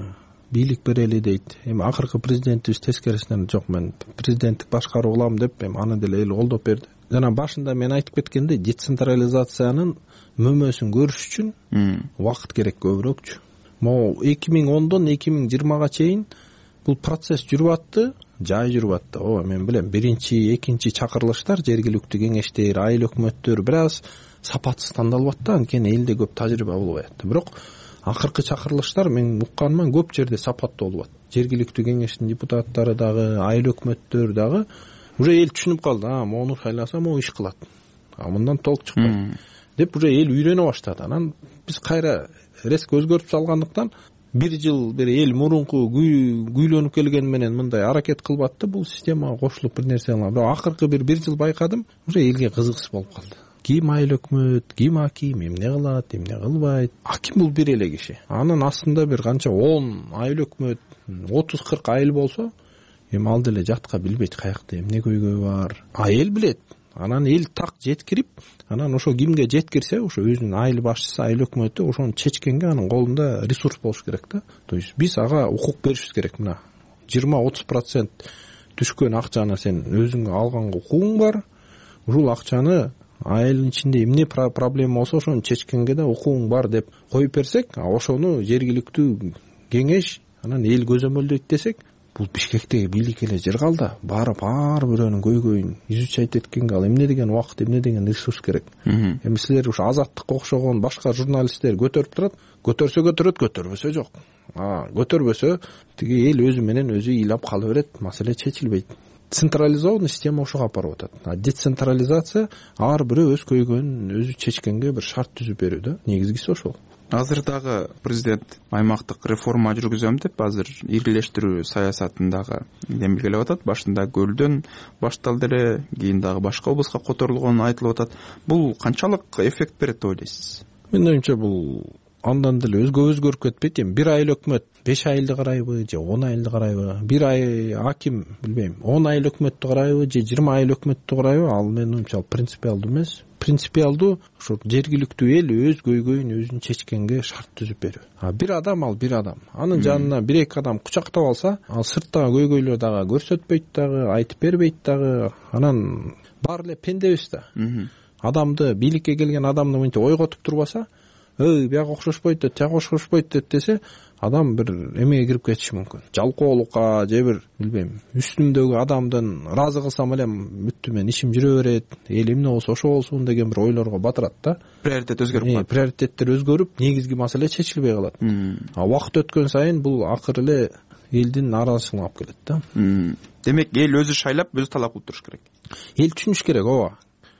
бийлик берели дейт. Эми акыркы президентибиз тескерисинен жок, мен президенттик башкаруу кылам деп, эми аны деле эл колдоп берди. Жана башында мен айтып кеткендей, децентрализациянын мөмөсүн көрүш үчүн убакыт керек көбүрөөкчү. Могу эки миң ондон эки миң жыйырмага чейин бул процесс жүрүп атты, жай жүрүп атты. Ооба, мен билем, биринчи, экинчи чакырылыштар, жергиликтүү кеңештер, айыл өкмөттөр бир аз сапатсыз тандалып атты, анткени элде көп тажрыйба болбой атты. Бирок акыркы чакырылыштар мен укканыма көп жерде сапаттуу болуп атты. Жергиликтүү кеңештин депутаттары дагы, айыл өкмөттөр дагы уже эл түшүнүп калды, а мону шайласа могу иш кылат, а мындан толк чыкпайт деп уже эл үйрөнө баштады. Анан биз кайра резко өзгөртүп салгандыктан бир жыл бир эл мурунку күйлөнүп келген менен мындай аракет кылып атты, бул системага кошулуп бир нерсе кылган. Бирок акыркы бир бир жыл байкадым, уже элге кызыксыз болуп калды. Ким айыл өкмөт, ким аким, эмне кылат, эмне кылбайт. Аким бул бир эле киши. Анын астында бир канча он айыл өкмөт, отуз кырк айыл болсо, эми ал деле жатка билбейт каякта эмне көйгөй бар. А эл билет. Анан эл так жеткирип, анан ошо кимге жеткирсе, ошо өзүнүн айыл башчысы, айыл өкмөтү ошону чечкенге анын колунда ресурс болуш керек да. То есть биз ага укук беришибиз керек. Мына жыйырма отуз процент түшкөн акчаны сен өзүңө алганга укугуң бар. Ушул акчаны айылдын ичинде эмне проблема болсо ошону чечкенге да укугуң бар деп коюп берсек, ошону жергиликтүү кеңеш анан эл көзөмөлдөйт десек, бул Бишкектеги бийлик эле жыргалда барып ар бирөөнүн көйгөйүн изучать эткенге ал эмне деген убакыт, эмне деген ресурс керек. Эми силер ушу Азаттыкка окшогон башка журналисттер көтөрүп турат, көтөрсө көтөрөт, көтөрбөсө жок. А көтөрбөсө тиги эл өзү менен өзү ыйлап кала берет, маселе чечилбейт. Централизованный система ошого апарып атат. А децентрализация ар бирөө өз көйгөйүн өзү чечкенге бир шарт түзүп берүү да. Негизгиси ошол. Азыр дагы президент аймактык реформа жүргүзөм деп азыр ирилештирүү саясатын дагы демилгелеп атат. Башында Көлдөн башталды эле, кийин дагы башка облуска которулгону айтылып атат. Бул канчалык эффект берет деп ойлойсуз? Менин оюмча бул андан деле өзгө өзгөрүп кетпейт. Эми бир айыл өкмөт беш айылды карайбы же он айылды карайбы? Бир ай аким билбейм, он айыл өкмөттү карайбы же жыйырма айыл өкмөттү карайбы? Ал менин оюмча принципиалдуу эмес. Принципиалдуу ошо жергиликтүү эл өз көйгөйүн өзүн чечкенге шарт түзүп берүү. А бир адам ал бир адам. Анын жанына бир эки адам кучактап алса, ал сырттагы көйгөйлөр дагы көрсөтпөйт дагы, айтып бербейт дагы. Анан баары эле пендебиз да. Адамды, бийликке келген адамды мынтип ойготуп турбаса, эй, бияга окшошпойт деп, тияга окшошпойт деп десе, адам бир эмеге кирип кетиши мүмкүн. Жалкоолукка же бир билбейм, үстүмдөгү адамдын ыраазы кылсам эле бүттү, мен ишим жүрө берет, эл эмне болсо ошо болсун деген бир ойлорго батырат да. Приоритет өзгөрүп калат. Приоритеттер өзгөрүп, негизги маселе чечилбей калат. А убакыт өткөн сайын бул акыр эле элдин нааразычылыгына алып келет да. Демек, эл өзү шайлап, өзү талап кылып туруш керек. Эл түшүнүш керек, ооба.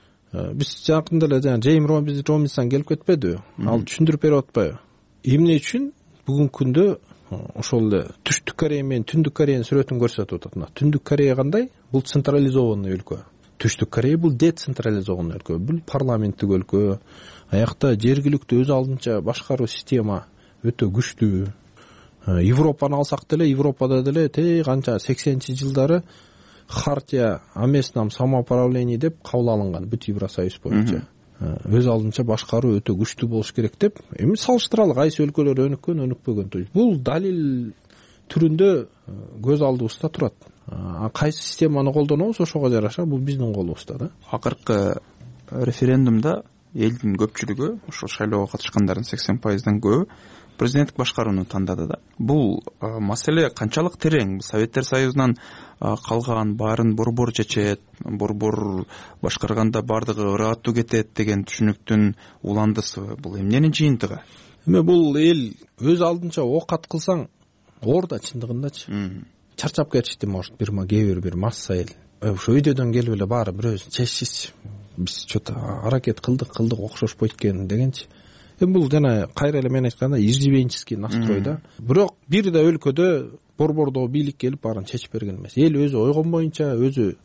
Биз жакында эле жана Джейм Робинсон келип кетпедиби? Ал түшүндүрүп берип атпайбы? Эмне үчүн бүгүнкү күндө ошол эле Түштүк Корея менен Түндүк Кореянын сүрөтүн көрсөтүп атат. Мына Түндүк Корея кандай? Бул централизованный өлкө. Түштүк Корея бул децентрализованный өлкө. Бул парламенттик өлкө. Аякта жергиликтүү өз алдынча башкаруу система өтө күчтүү. Европаны алсак деле, Европада деле те канча сексенинчи жылдары Хартия о местном самоуправлении деп кабыл алынган бүт Евросоюз боюнча. Өз алдынча башкаруу өтө күчтүү болуш керек деп. Эми салыштыралы, кайсы өлкөлөр өнүккөн, өнүкпөгөн. То есть бул далил түрүндө көз алдыбызда турат. А кайсы системаны колдонобуз, ошого жараша бул биздин колубузда да. Акыркы референдумда элдин көпчүлүгү, ошол шайлоого катышкандардын сексен пайыздан көбү президенттик башкарууну тандады да. Бул маселе канчалык терең? Советтер Союзунан калган баарын борбор чечет, борбор башкарганда бардыгы ыраттуу кетет деген түшүнүктүн уландысы. Бул эмненин жыйынтыгы? Эми бул эл өз алдынча окат кылсаң, оор да чындыгындачы. Чарчап кетишти, может, бир кээ бир бир масса эл. Ошо өйдөдөн келип эле баары бирөөсүн чечсичи. Биз чөтө аракет кылдык, кылдык окшошпойт экен дегенчи. Эми бул жана кайра эле мен айтканда иждивенческий настрой да. Бирок бир да өлкөдө борбордогу бийлик келип баарын чечип берген эмес. Эл өзү ойгон боюнча, өзү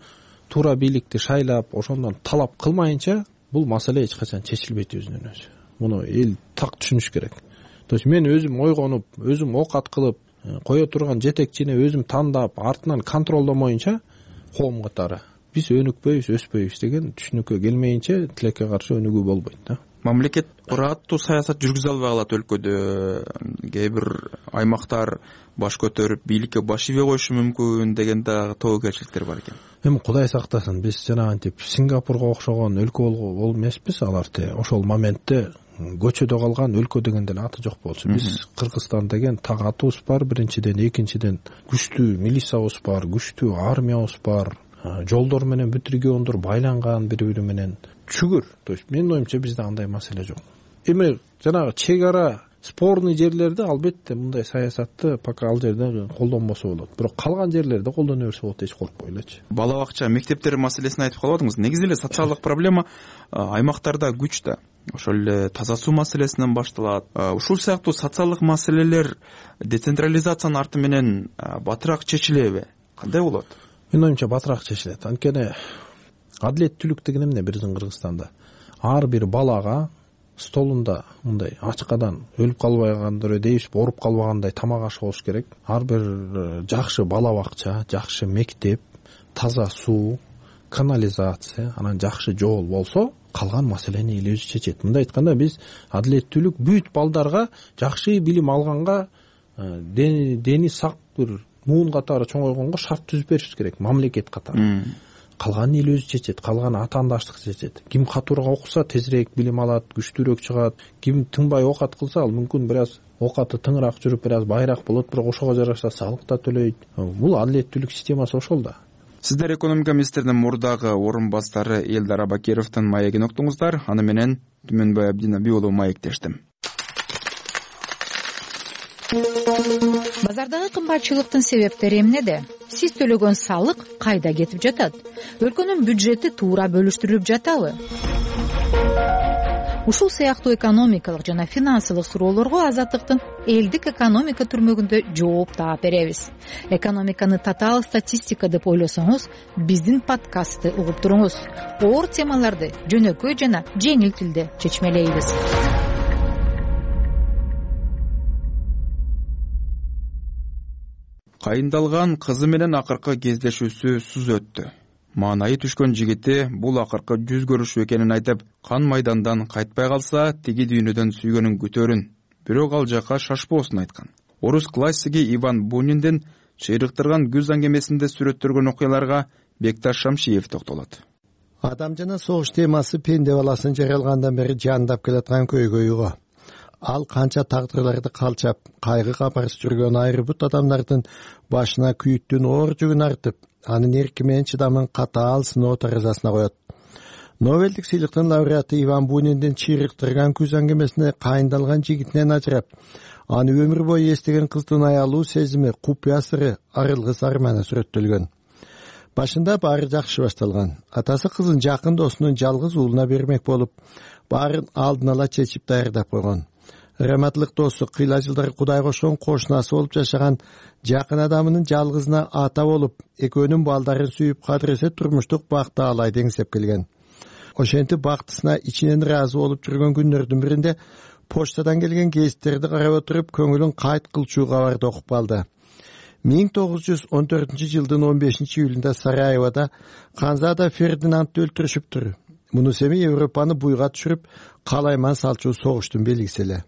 туура бийликти шайлап ошондон талап кылмайынча бул маселе эч качан чечилбейт өзүнөн өзү. Муну эл так түшүнүш керек. То есть мен өзүм ойгонуп, өзүм оокат кылып, кое турган жетекчини өзүм тандап, артынан контролдомоюнча коом катары биз өнүкпөйбүз, өспөйбүз деген түшүнүккө келмейинче тилекке каршы өнүгүү болбойт да. Мамлекет кураттуу саясат жүргүзө албай калат өлкөдө. Кээ бир аймактар баш көтөрүп бийликке баш ийбей коюшу мүмкүн деген да тобокелчиликтер бар экен. Эми Кудай сактасын, биз жанагынтип Сингапурга окшогон өлкө болго эмеспиз. Аларты ошол моментте көчөдө калган өлкө деген деле аты жок болчу. Биз Кыргызстан деген так атыбыз бар, биринчиден, экинчиден күчтүү милициябыз бар, күчтүү армиябыз бар, жолдор менен бүт региондор байланган бири-бири менен. Шүгүр. То есть менин оюмча бизде андай маселе жок. Эми жанагы чек ара спорный жерлерде албетте мындай саясатты пока ал жерде колдонбосо болот. Бирок калган жерлерде колдоно берсе болот, эч коркпой элечи. Бала бакча, мектептер маселесин айтып калбадыңыз. Негизи эле социалдык проблема аймактарда күч да. Ошол эле таза суу маселесинен башталат. Ушул сыяктуу социалдык маселелер децентрализациянын арты менен батыраак чечилеби? Кандай болот? Менин оюмча батыраак чечилет. Анткени адилеттүүлүк деген эмне биздин Кыргызстанда? Ар бир балага столунда мындай ачкадан өлүп калбагандыр дейбиз, ооруп калбагандай тамак аш болуш керек. Ар бир жакшы бала бакча, жакшы мектеп, таза суу, канализация, анан жакшы жол болсо, калган маселени эл өзү чечет. Мындай айтканда биз адилеттүүлүк бүт балдарга жакшы билим алганга, дени сак бир муун катары чоңойгонго шарт түзүп беришибиз керек, мамлекет катары. Калганын эл өзү чечет, калганы атаандаштык чечет. Ким катуураак окуса тезирээк билим алат, күчтүүрөөк чыгат. Ким тыңбай оокат кылса, ал мүмкүн бир аз оокаты тыңыраак жүрүп, бир аз байраак болот, бирок ошого жараша салык да төлөйт. Бул адилеттүүлүк системасы ошол да. Сиздер экономика министринин мурдагы орун басары Элдар Абакеровдун маегин уктуңуздар. Аны менен Түмөнбай Абдинабий уулу маектештим. Базардагы кымбатчылыктын себептери эмнеде? Сиз төлөгөн салык кайда кетип жатат? Өлкөнүн бюджети туура бөлүштүрүлүп жатабы? Ушул сыяктуу экономикалык жана финансылык суроолорго Азаттыктын элдик экономика түрмөгүндө жооп таап беребиз. Экономиканы татаал статистика деп ойлосоңуз, биздин подкастты угуп туруңуз. Оор темаларды жөнөкөй жана жеңил тилде чечмелейбиз. Кайындалган кызы менен акыркы кездешүүсү суз өттү. Маанайы түшкөн жигити бул акыркы жүз көрүшүү экенин айтып, кан майдандан кайтпай калса, тиги дүйнөдөн сүйгөнүн күтөрүн, бирок ал жака шашпоосун айткан. Орус классиги Иван Буниндин чыйрыктырган күз аңгемесинде сүрөттөлгөн окуяларга Бекташ Шамшиев токтолот. Адам жана согуш темасы пенде баласын жаралгандан бери жандап келаткан көйгөй уга. Ал канча тагдырларды калчап, кайгы капарыс жүргөн айры бут адамдардын башына күйүттүн оор жүгүн артып, анын эрки менен чыдамын катаал сыноо таразасына коет. Нобелдик сыйлыктын лауреаты Иван Буниндин чыйрыктырган күз аңгемесине кайындалган жигитинен ажырап, аны өмүр бою эстеген кыздын аялуу сезими, купуя сыры, арылгыс арманы сүрөттөлгөн. Башында баары жакшы башталган. Атасы кызын жакын досунун жалгыз уулуна бермек болуп, баарын алдын ала чечип даярдап койгон. Раматлык досу, кыйла жылдары Кудай кошкон кошунасы болуп жашаган жакын адамынын жалгызына ата болуп, экөөнүн балдарын сүйүп кадыресе турмуштук бакты алай деңсеп келген. Ошентип бактысына ичинен ыраазы болуп жүргөн күндөрдүн биринде почтадан келген гезиттерди карап отуруп, көңүлүн кайт кылчу кабарды окуп калды. миң тогуз жүз он төртүнчү жылдын он бешинчи июлунда Сараевода Ханзада Фердинандты өлтүрүшүптүр. Мунус эми Европаны буйга түшүрүп, калайман салчу согуштун белгиси эле.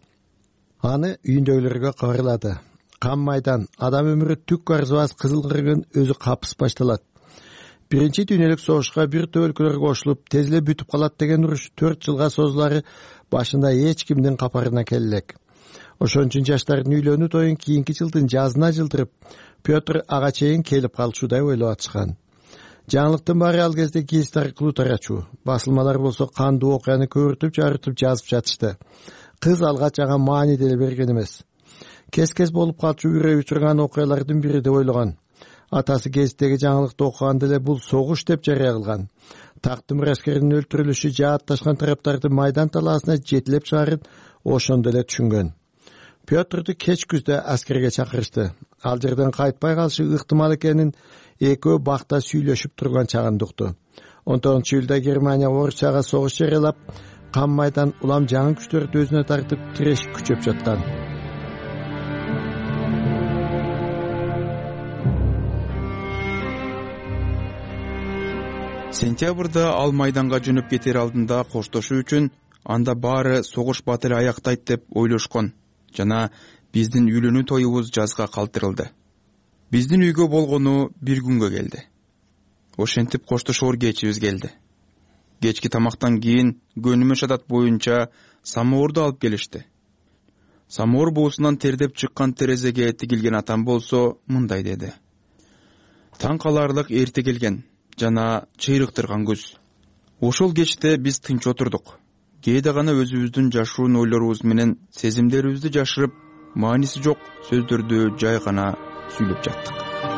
Аны үйүндөгүлөргө кабарлады. Кан майдан, адам өмүрү түк арзыбас кызыл кыргын өзү капыс башталат. Биринчи дүйнөлүк согушка бир топ өлкөлөр кошулуп, тез эле бүтүп калат деген уруш төрт жылга созулары башында эч кимдин капарына келелек. Ошон үчүн жаштардын үйлөнүү тоюн кийинки жылдын жазына жылдырып, Петр ага чейин келип калчудай ойлоп атышкан. Жаңылыктын баары ал кезде гезит аркылуу тарачу. Басылмалар болсо кандуу окуяны көрүтүп, жарытып жазып жатышты. Кыз алгач ага маани деле берген эмес. Кес-кес болуп калчу үрөй учурган окуялардын бири деп ойлогон. Атасы гезиттеги жаңылыкты окуганда эле бул согуш деп жарыя кылган. Тактым аскеринин өлтүрүлүшү жаатташкан тараптарды майдан талаасына жетилеп чыгарын ошондо эле түшүнгөн. Петрду кеч күздө аскерге чакырышты. ал жерден кайтпай калышы ыктымал экенин экөө бакта сүйлөшүп турган чагында укту. он тогузунчу июлда Германия Орусияга согуш жарыялап, кам майдан улам жаңы күчтөрдү өзүнө тартып тирешип күчөп жаткан. Сентябрда ал майданга жөнөп кетер алдында коштошуу үчүн анда баары согуш батыл аяктайт деп ойлошкон жана биздин үйлөнүү тоюбуз жазга калтырылды. Биздин үйгө болгону бир күнгө келди. Ошентип коштошоор кечибиз келди. Кечки тамактан кийин көнүмөш адат боюнча самоорду алып келишти. Самоор буусунан тердеп чыккан терезеге тигилген атам болсо мындай деди: таң каларлык эрте келген жана чыйрыктырган күз. Ошол кечте биз тынч отурдук. Кээде гана өзүбүздүн жашыруун ойлорубуз менен сезимдерибизди жашырып, мааниси жок сөздөрдү жай гана сүйлөп жаттык.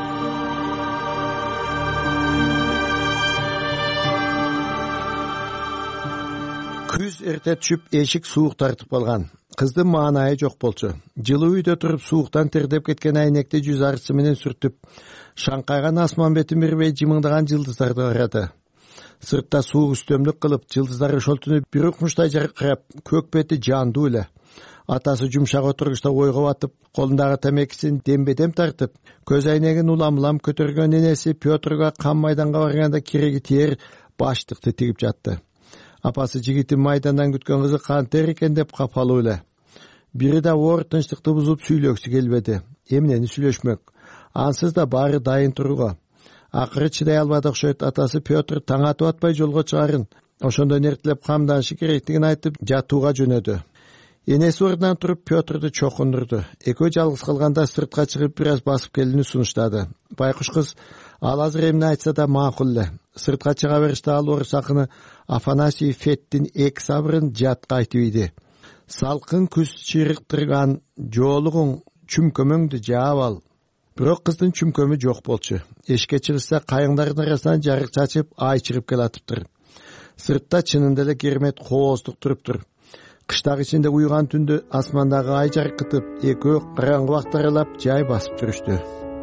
Күз эрте түшүп, эшик суук тартып калган. Кыздын маанайы жок болчу. Жылуу үйдө туруп сууктан тердеп кеткен айнекти жүз арчысы менен сүртүп, шаңкайган асман бетин бербей жымыңдаган жылдыздарды карады. Сыртта суук үстөмдүк кылып, жылдыздар ошол түнү бир укмуштай жаркырап, көк бети жандуу эле. Атасы жумшак отургучта ойго батып, колундагы темекисин дембедем тартып, көз айнегин улам-улам көтөргөн энеси Пётрга кам майданга барганда кереги тиер баштыкты тигип жатты. Апасы жигитин майдандан күткөн кызы кантер экен деп капалуу эле. Бири да оор тынчтыкты бузуп сүйлөксү келбеди. Эмнени сүйлөшмөк? Ансыз да баары дайын турууга. Акыры чыдай албады окшойт. Атасы Пётр таң атып атпай жолго чыгарын, ошондон эртелеп камданышы керектигин айтып жатууга жөнөдү. Энеси ордунан туруп Пётрду чокундурду. Экөө жалгыз калганда сыртка чыгып бир аз басып келүүнү сунуштады. Байкуш кыз ал азыр эмне айтса да макул эле. Сыртка чыга бериште ал орус акыны Афанасий Феттин эки сабырын жатка айтып иди. Салкын күз чыйрыктырган жоолугуң чүмкөмөңдү жаап ал. Бирок кыздын чүмкөмү жок болчу. Эшикке чыгышса кайыңдардын арасынан жарык чачып ай чыгып келатыптыр. Сыртта чынында эле кермет кооздук туруптур. Кыштак ичинде уйган түндө асмандагы ай жаркытып, экөө караңгы бакты аралап жай басып жүрүштү.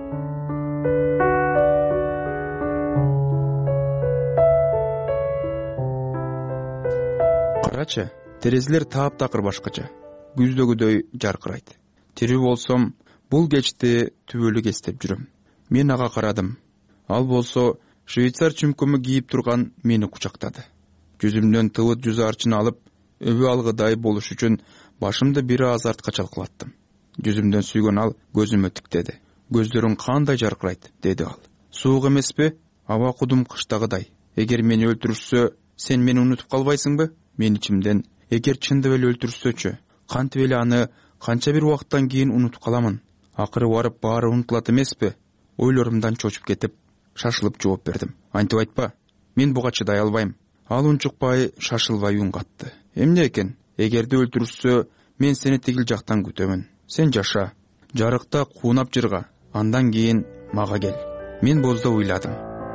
Карачы, терезелер таап-такыр башкача, күздөгүдөй жаркырайт. Тирүү болсом, бул кечти түбөлүк эстеп жүрөм. Мен ага карадым. Ал болсо швейцар чүмкөмү кийип турган мени кучактады. Жүзүмдөн тыбыт жүз арчын алып, өбү алгыдай болуш үчүн башымды бир аз артка чалкалаттым. Жүзүмдөн сүйгөн ал көзүмө тиктеди. Көздөрүң кандай жаркырайт, деди ал. Суук эмеспи? Аба кудум кыштагыдай. Эгер мени өлтүрүшсө, сен мени унутуп калбайсыңбы? Мен ичимден, эгер чындап эле өлтүрүшсөчү, кантип эле аны канча бир убакыттан кийин унутуп каламын? Акыры барып баары унутулат эмеспи? Ойлорумдан чочуп кетип, шашылып жооп бердим. Антип айтпа, мен буга чыдай албайм. Ал унчукпай, шашылбай үн катты. Эмне экен? Эгерде өлтүрүшсө, мен сени тигил жактан күтөмүн. Сен жаша, жарыкта куунап жырга, андан кийин мага кел. Мен боздо уйладым.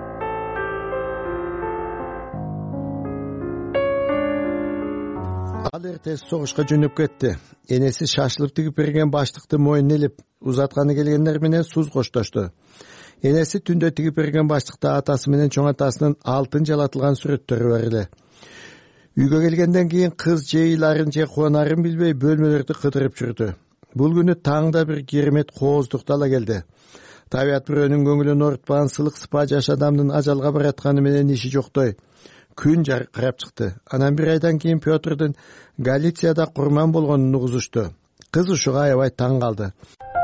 Ал эртеси согушка жөнөп кетти. Энеси шашылып тигип берген баштыкты мойнуна илип, узатканы келгендер менен суз коштошту. Энеси түндө тигип берген баштыкта атасы менен чоң атасынын алтын жалатылган сүрөттөрү бар эле. Үйгө келгенден кийин кыз жыйларын же кубанарын билбей бөлмөлөрдү кыдырып жүрдү. Бул күнү таңда бир керемет кооздукту ала келди. Табият бирөөнүн көңүлүн оорутпаган сылык сыпа жаш адамдын ажалга баратканы менен иши жоктой. Күн жаркырап чыкты. Анан бир айдан кийин Пётрдун Галицияда курман болгонун угузушту. Кыз ушуга аябай таң калды.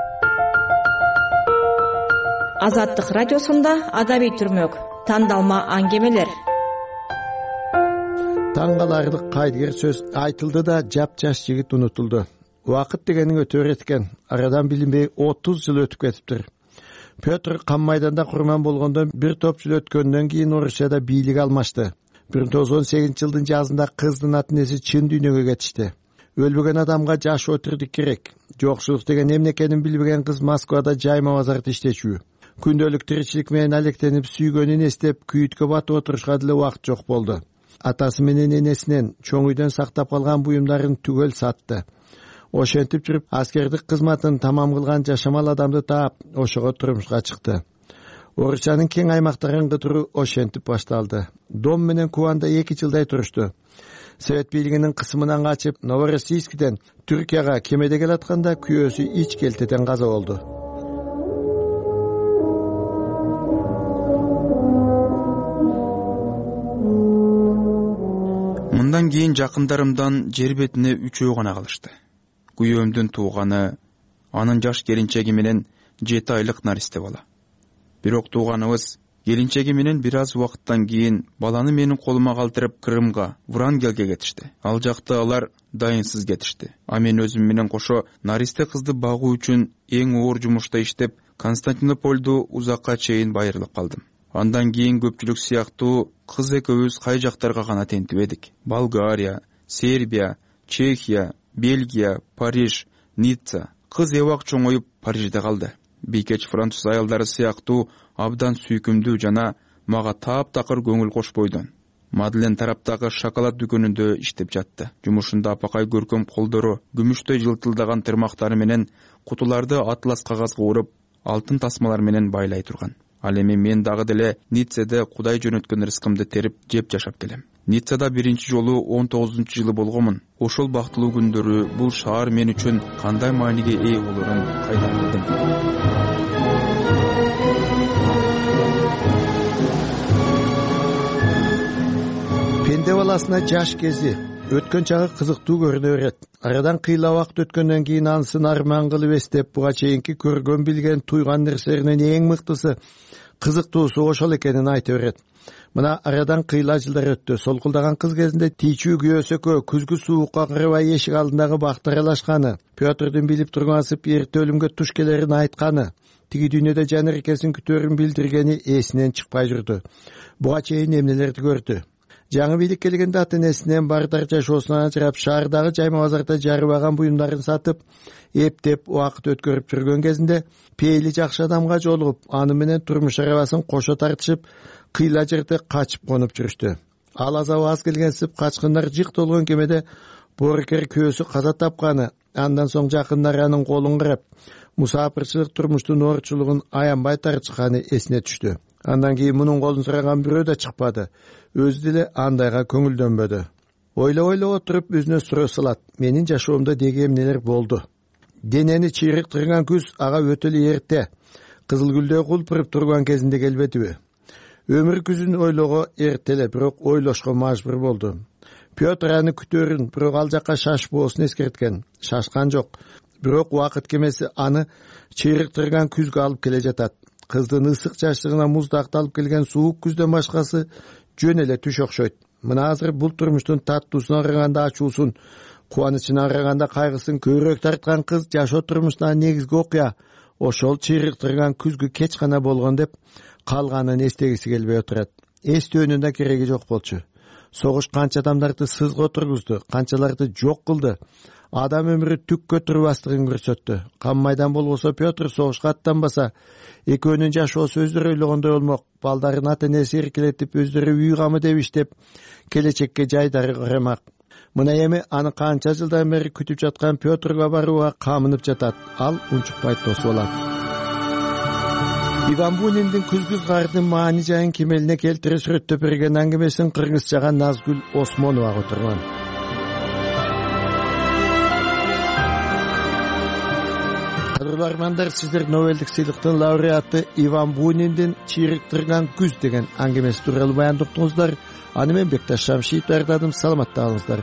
Азаттык радиосунда адабий түрмөк, тандалма аңгемелер. Таң каларлык кайдыгер сөз айтылды да жап-жаш жигит унутулду. Убакыт дегенин өтө берет экен. Арадан билинбей отуз жыл өтүп кетиптир. Пётр кам майданда курман болгондон бир топ жыл өткөндөн кийин Орусияда бийлик алмашты. бир миң тогуз жүз он сегизинчи жылдын жазында кыздын ата-энеси чын дүйнөгө кетишти. Өлбөгөн адамга жашоо тирдик керек. Жокчулук деген эмне экенин билбеген кыз Москвада жайма базарда иштечү. Күндөлүк тиричилик менен алектенип сүйгөнүн эстеп күйүткө батып отурушка деле убакыт жок болду. Атасы менен энесинен чоң үйдөн сактап калган буюмдарын түгөл сатты. ошентип жүрүп аскердик кызматын тамам кылган жашамал адамды таап ошого турмушка чыкты. Орусиянын кең аймактарын кыдыруу ошентип башталды. Дом менен Кубанда эки жылдай турушту. Совет бийлигинин кысымынан качып Новороссийскиден Түркияга кемеде келатканда күйөөсү ич келтеден каза болду. Мындан кийин жакындарымдан жер бетине үчөө гана калышты. Күйөөмдүн тууганы, анын жаш келинчеги менен жети айлык наристе бала. Бирок тууганыбыз келинчеги менен бир аз убакыттан кийин баланы менин колума калтырып Крымга, Врангелге кетишти. Ал жакта алар дайынсыз кетишти. А мен өзүм менен кошо наристе кызды багуу үчүн эң оор жумушта иштеп, Константинополду узакка чейин байырылып калдым. Андан кийин көпчүлүк сыяктуу кыз экөөбүз кай жактарга гана тентип эдик. Болгария, Сербия, Чехия, Бельгия, Париж, Ницца. Кыз эбак чоңоюп Парижде калды. Бийкеч француз аялдары сыяктуу абдан сүйкүмдүү жана мага таап-такыр көңүл кошпойдон. Мадлен тараптагы шоколад дүкөнүндө иштеп жатты. Жумушунда апакай көркөм колдору, күмүштөй жылтылдаган тырмактары менен кутуларды атлас кагазга уруп, алтын тасмалар менен байлай турган. Ал эми мен дагы деле Ниццеде Кудай жөнөткөн рызкымды терип жеп жашап келем. Ниццада биринчи жолу он тогузунчу жылы болгомун. Ошол бактылуу күндөрү бул шаар мен үчүн кандай мааниге ээ болорун кайдан билдим. Пенде баласына жаш кези өткөн чагы кызыктуу көрүнө берет. Арадан кыйла убакыт өткөндөн кийин анысын арман кылып эстеп, буга чейинки көргөн, билген, туйган нерселеринин эң мыктысы, кызыктуусу ошол экенин айта берет. Мына арадан кыйла жылдар өттү. Солкулдаган кыз кезинде тийчүү күйөөсөкө күзгү суукка кырбай эшик алдындагы бакты аралашканы, Петрдин билип тургансып эрте өлүмгө туш келерин айтканы, тиги дүйнөдө жан эркесин күтөөрүн билдиргени эсинен чыкпай жүрдү. Буга чейин эмнелерди көрдү. Жаңы бийлик келгенде ата энесинен бардар жашоосунан ажырап, шаардагы жайма базарда жарыбаган буюмдарын сатып, эптеп убакыт өткөрүп жүргөн кезинде пейили жакшы адамга жолугуп, аны менен турмуш арабасын кошо тартышып, кыйла жерде качып конуп жүрүштү. Ал азабы аз келгенсип, качкындар жык толгон кемеде боорукер күйөөсү каза тапканы, андан соң жакындары анын колун карап, мусафирчылык турмуштун оорчулугун аянбай тартышканы эсине түштү. Андан кийин мунун колун сураган бирөө да чыкпады. Өзү деле андайга көңүлдөнбөдү. Ойлоп-ойлоп отуруп өзүнө суроо салат. Менин жашоомдо деги эмнелер болду? Денени чыйрыктырган күз ага өтө эле эрте, кызыл гүлдөй кулпуруп турган кезинде келбедиби? Өмүр күзүн ойлого эрте эле, бирок ойлошко мажбур болду. Петр аны күтөөрүн, бирок ал жакка шашпоосун эскерткен. Шашкан жок. Бирок убакыт кемеси аны чыйрыктырган күзгө алып келе жатат. Кыздын ысык жаштыгына муздакты алып келген суук күздөн башкасы жөн эле түш окшойт. Мына азыр бул турмуштун таттуусуна караганда ачуусун, кубанычына караганда кайгысын көбүрөөк тарткан кыз жашоо турмушундагы негизги окуя ошол чыйрыктырган күзгү кеч гана болгон деп калганын эстегиси келбей отурат. Эстөөнүн да кереги жок болчу. Согуш канча адамдарды сызга отургузду, канчаларды жок кылды. Адам өмүрү түккө турбастыгын көрсөттү. Кан майдан болбосо Петр согушка аттанбаса, экөөнүн жашоосу өздөрү ойлогондой болмок. Балдарын ата энеси эркелетип, өздөрү үй камы деп иштеп, келечекке жайдары карамак. Мына эми аны канча жылдан бери күтүп жаткан Петрга барууга камынып жатат. Ал унчукпай тосуп алат. Иван Буниндин күзгү кардын маани жайын кемелине келтире сүрөттөп берген аңгемесин кыргызчага Назгүл Осмонова которгон. Армандар, сиздер Нобелдик сыйлыктын лауреаты Иван Буниндин чыйрыктырган күз деген аңгемеси тууралуу баяндоптуңуздар. Аны мен Бекташ Шамшиев даярдадым. Саламатта калыңыздар.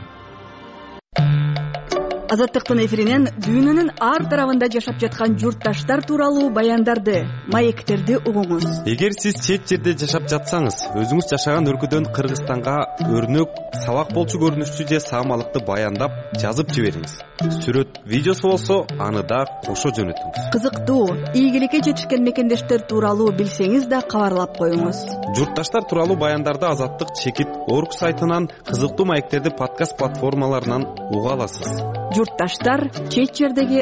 Азаттыктын эфиринен дүйнөнүн ар тарабында жашап жаткан журтташтар тууралуу баяндарды, маектерди угуңуз. Эгер сиз чет жерде жашап жатсаңыз, өзүңүз жашаган өлкөдөн Кыргызстанга өрнөк, сабак болчу көрүнүштүү же саамалыкты баяндап жазып жибериңиз. Сүрөт, видеосу болсо, аны да кошо жөнөтүңүз. Кызыктуу, ийгиликке жетишкен мекендештер тууралуу билсеңиз да кабарлап коюңуз. Журтташтар тууралуу баяндарды Азаттык чекит орг сайтынан, кызыктуу маектерди подкаст платформаларынан уга аласыз. Журтташтар — чет жердеги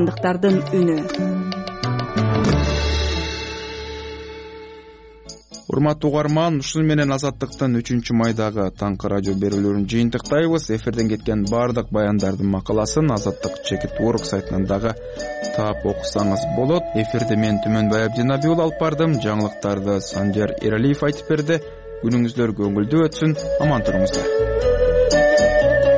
кыргызстандыктардын үнү. урматтуу угарман, ушуну менен Азаттыктын үчүнчү майдагы таңкы радио берүүлөрүн жыйынтыктайбыз. Эфирден кеткен баардык баяндардын макаласын Азаттык чекит орг сайтынан дагы таап окусаңыз болот. Эфирде мен Түмөнбай Абдинабий алып бардым. Жаңылыктарды Санжар Эралиев айтып берди. Күнүңүздөр көңүлдүү өтсүн, аман туруңуздар.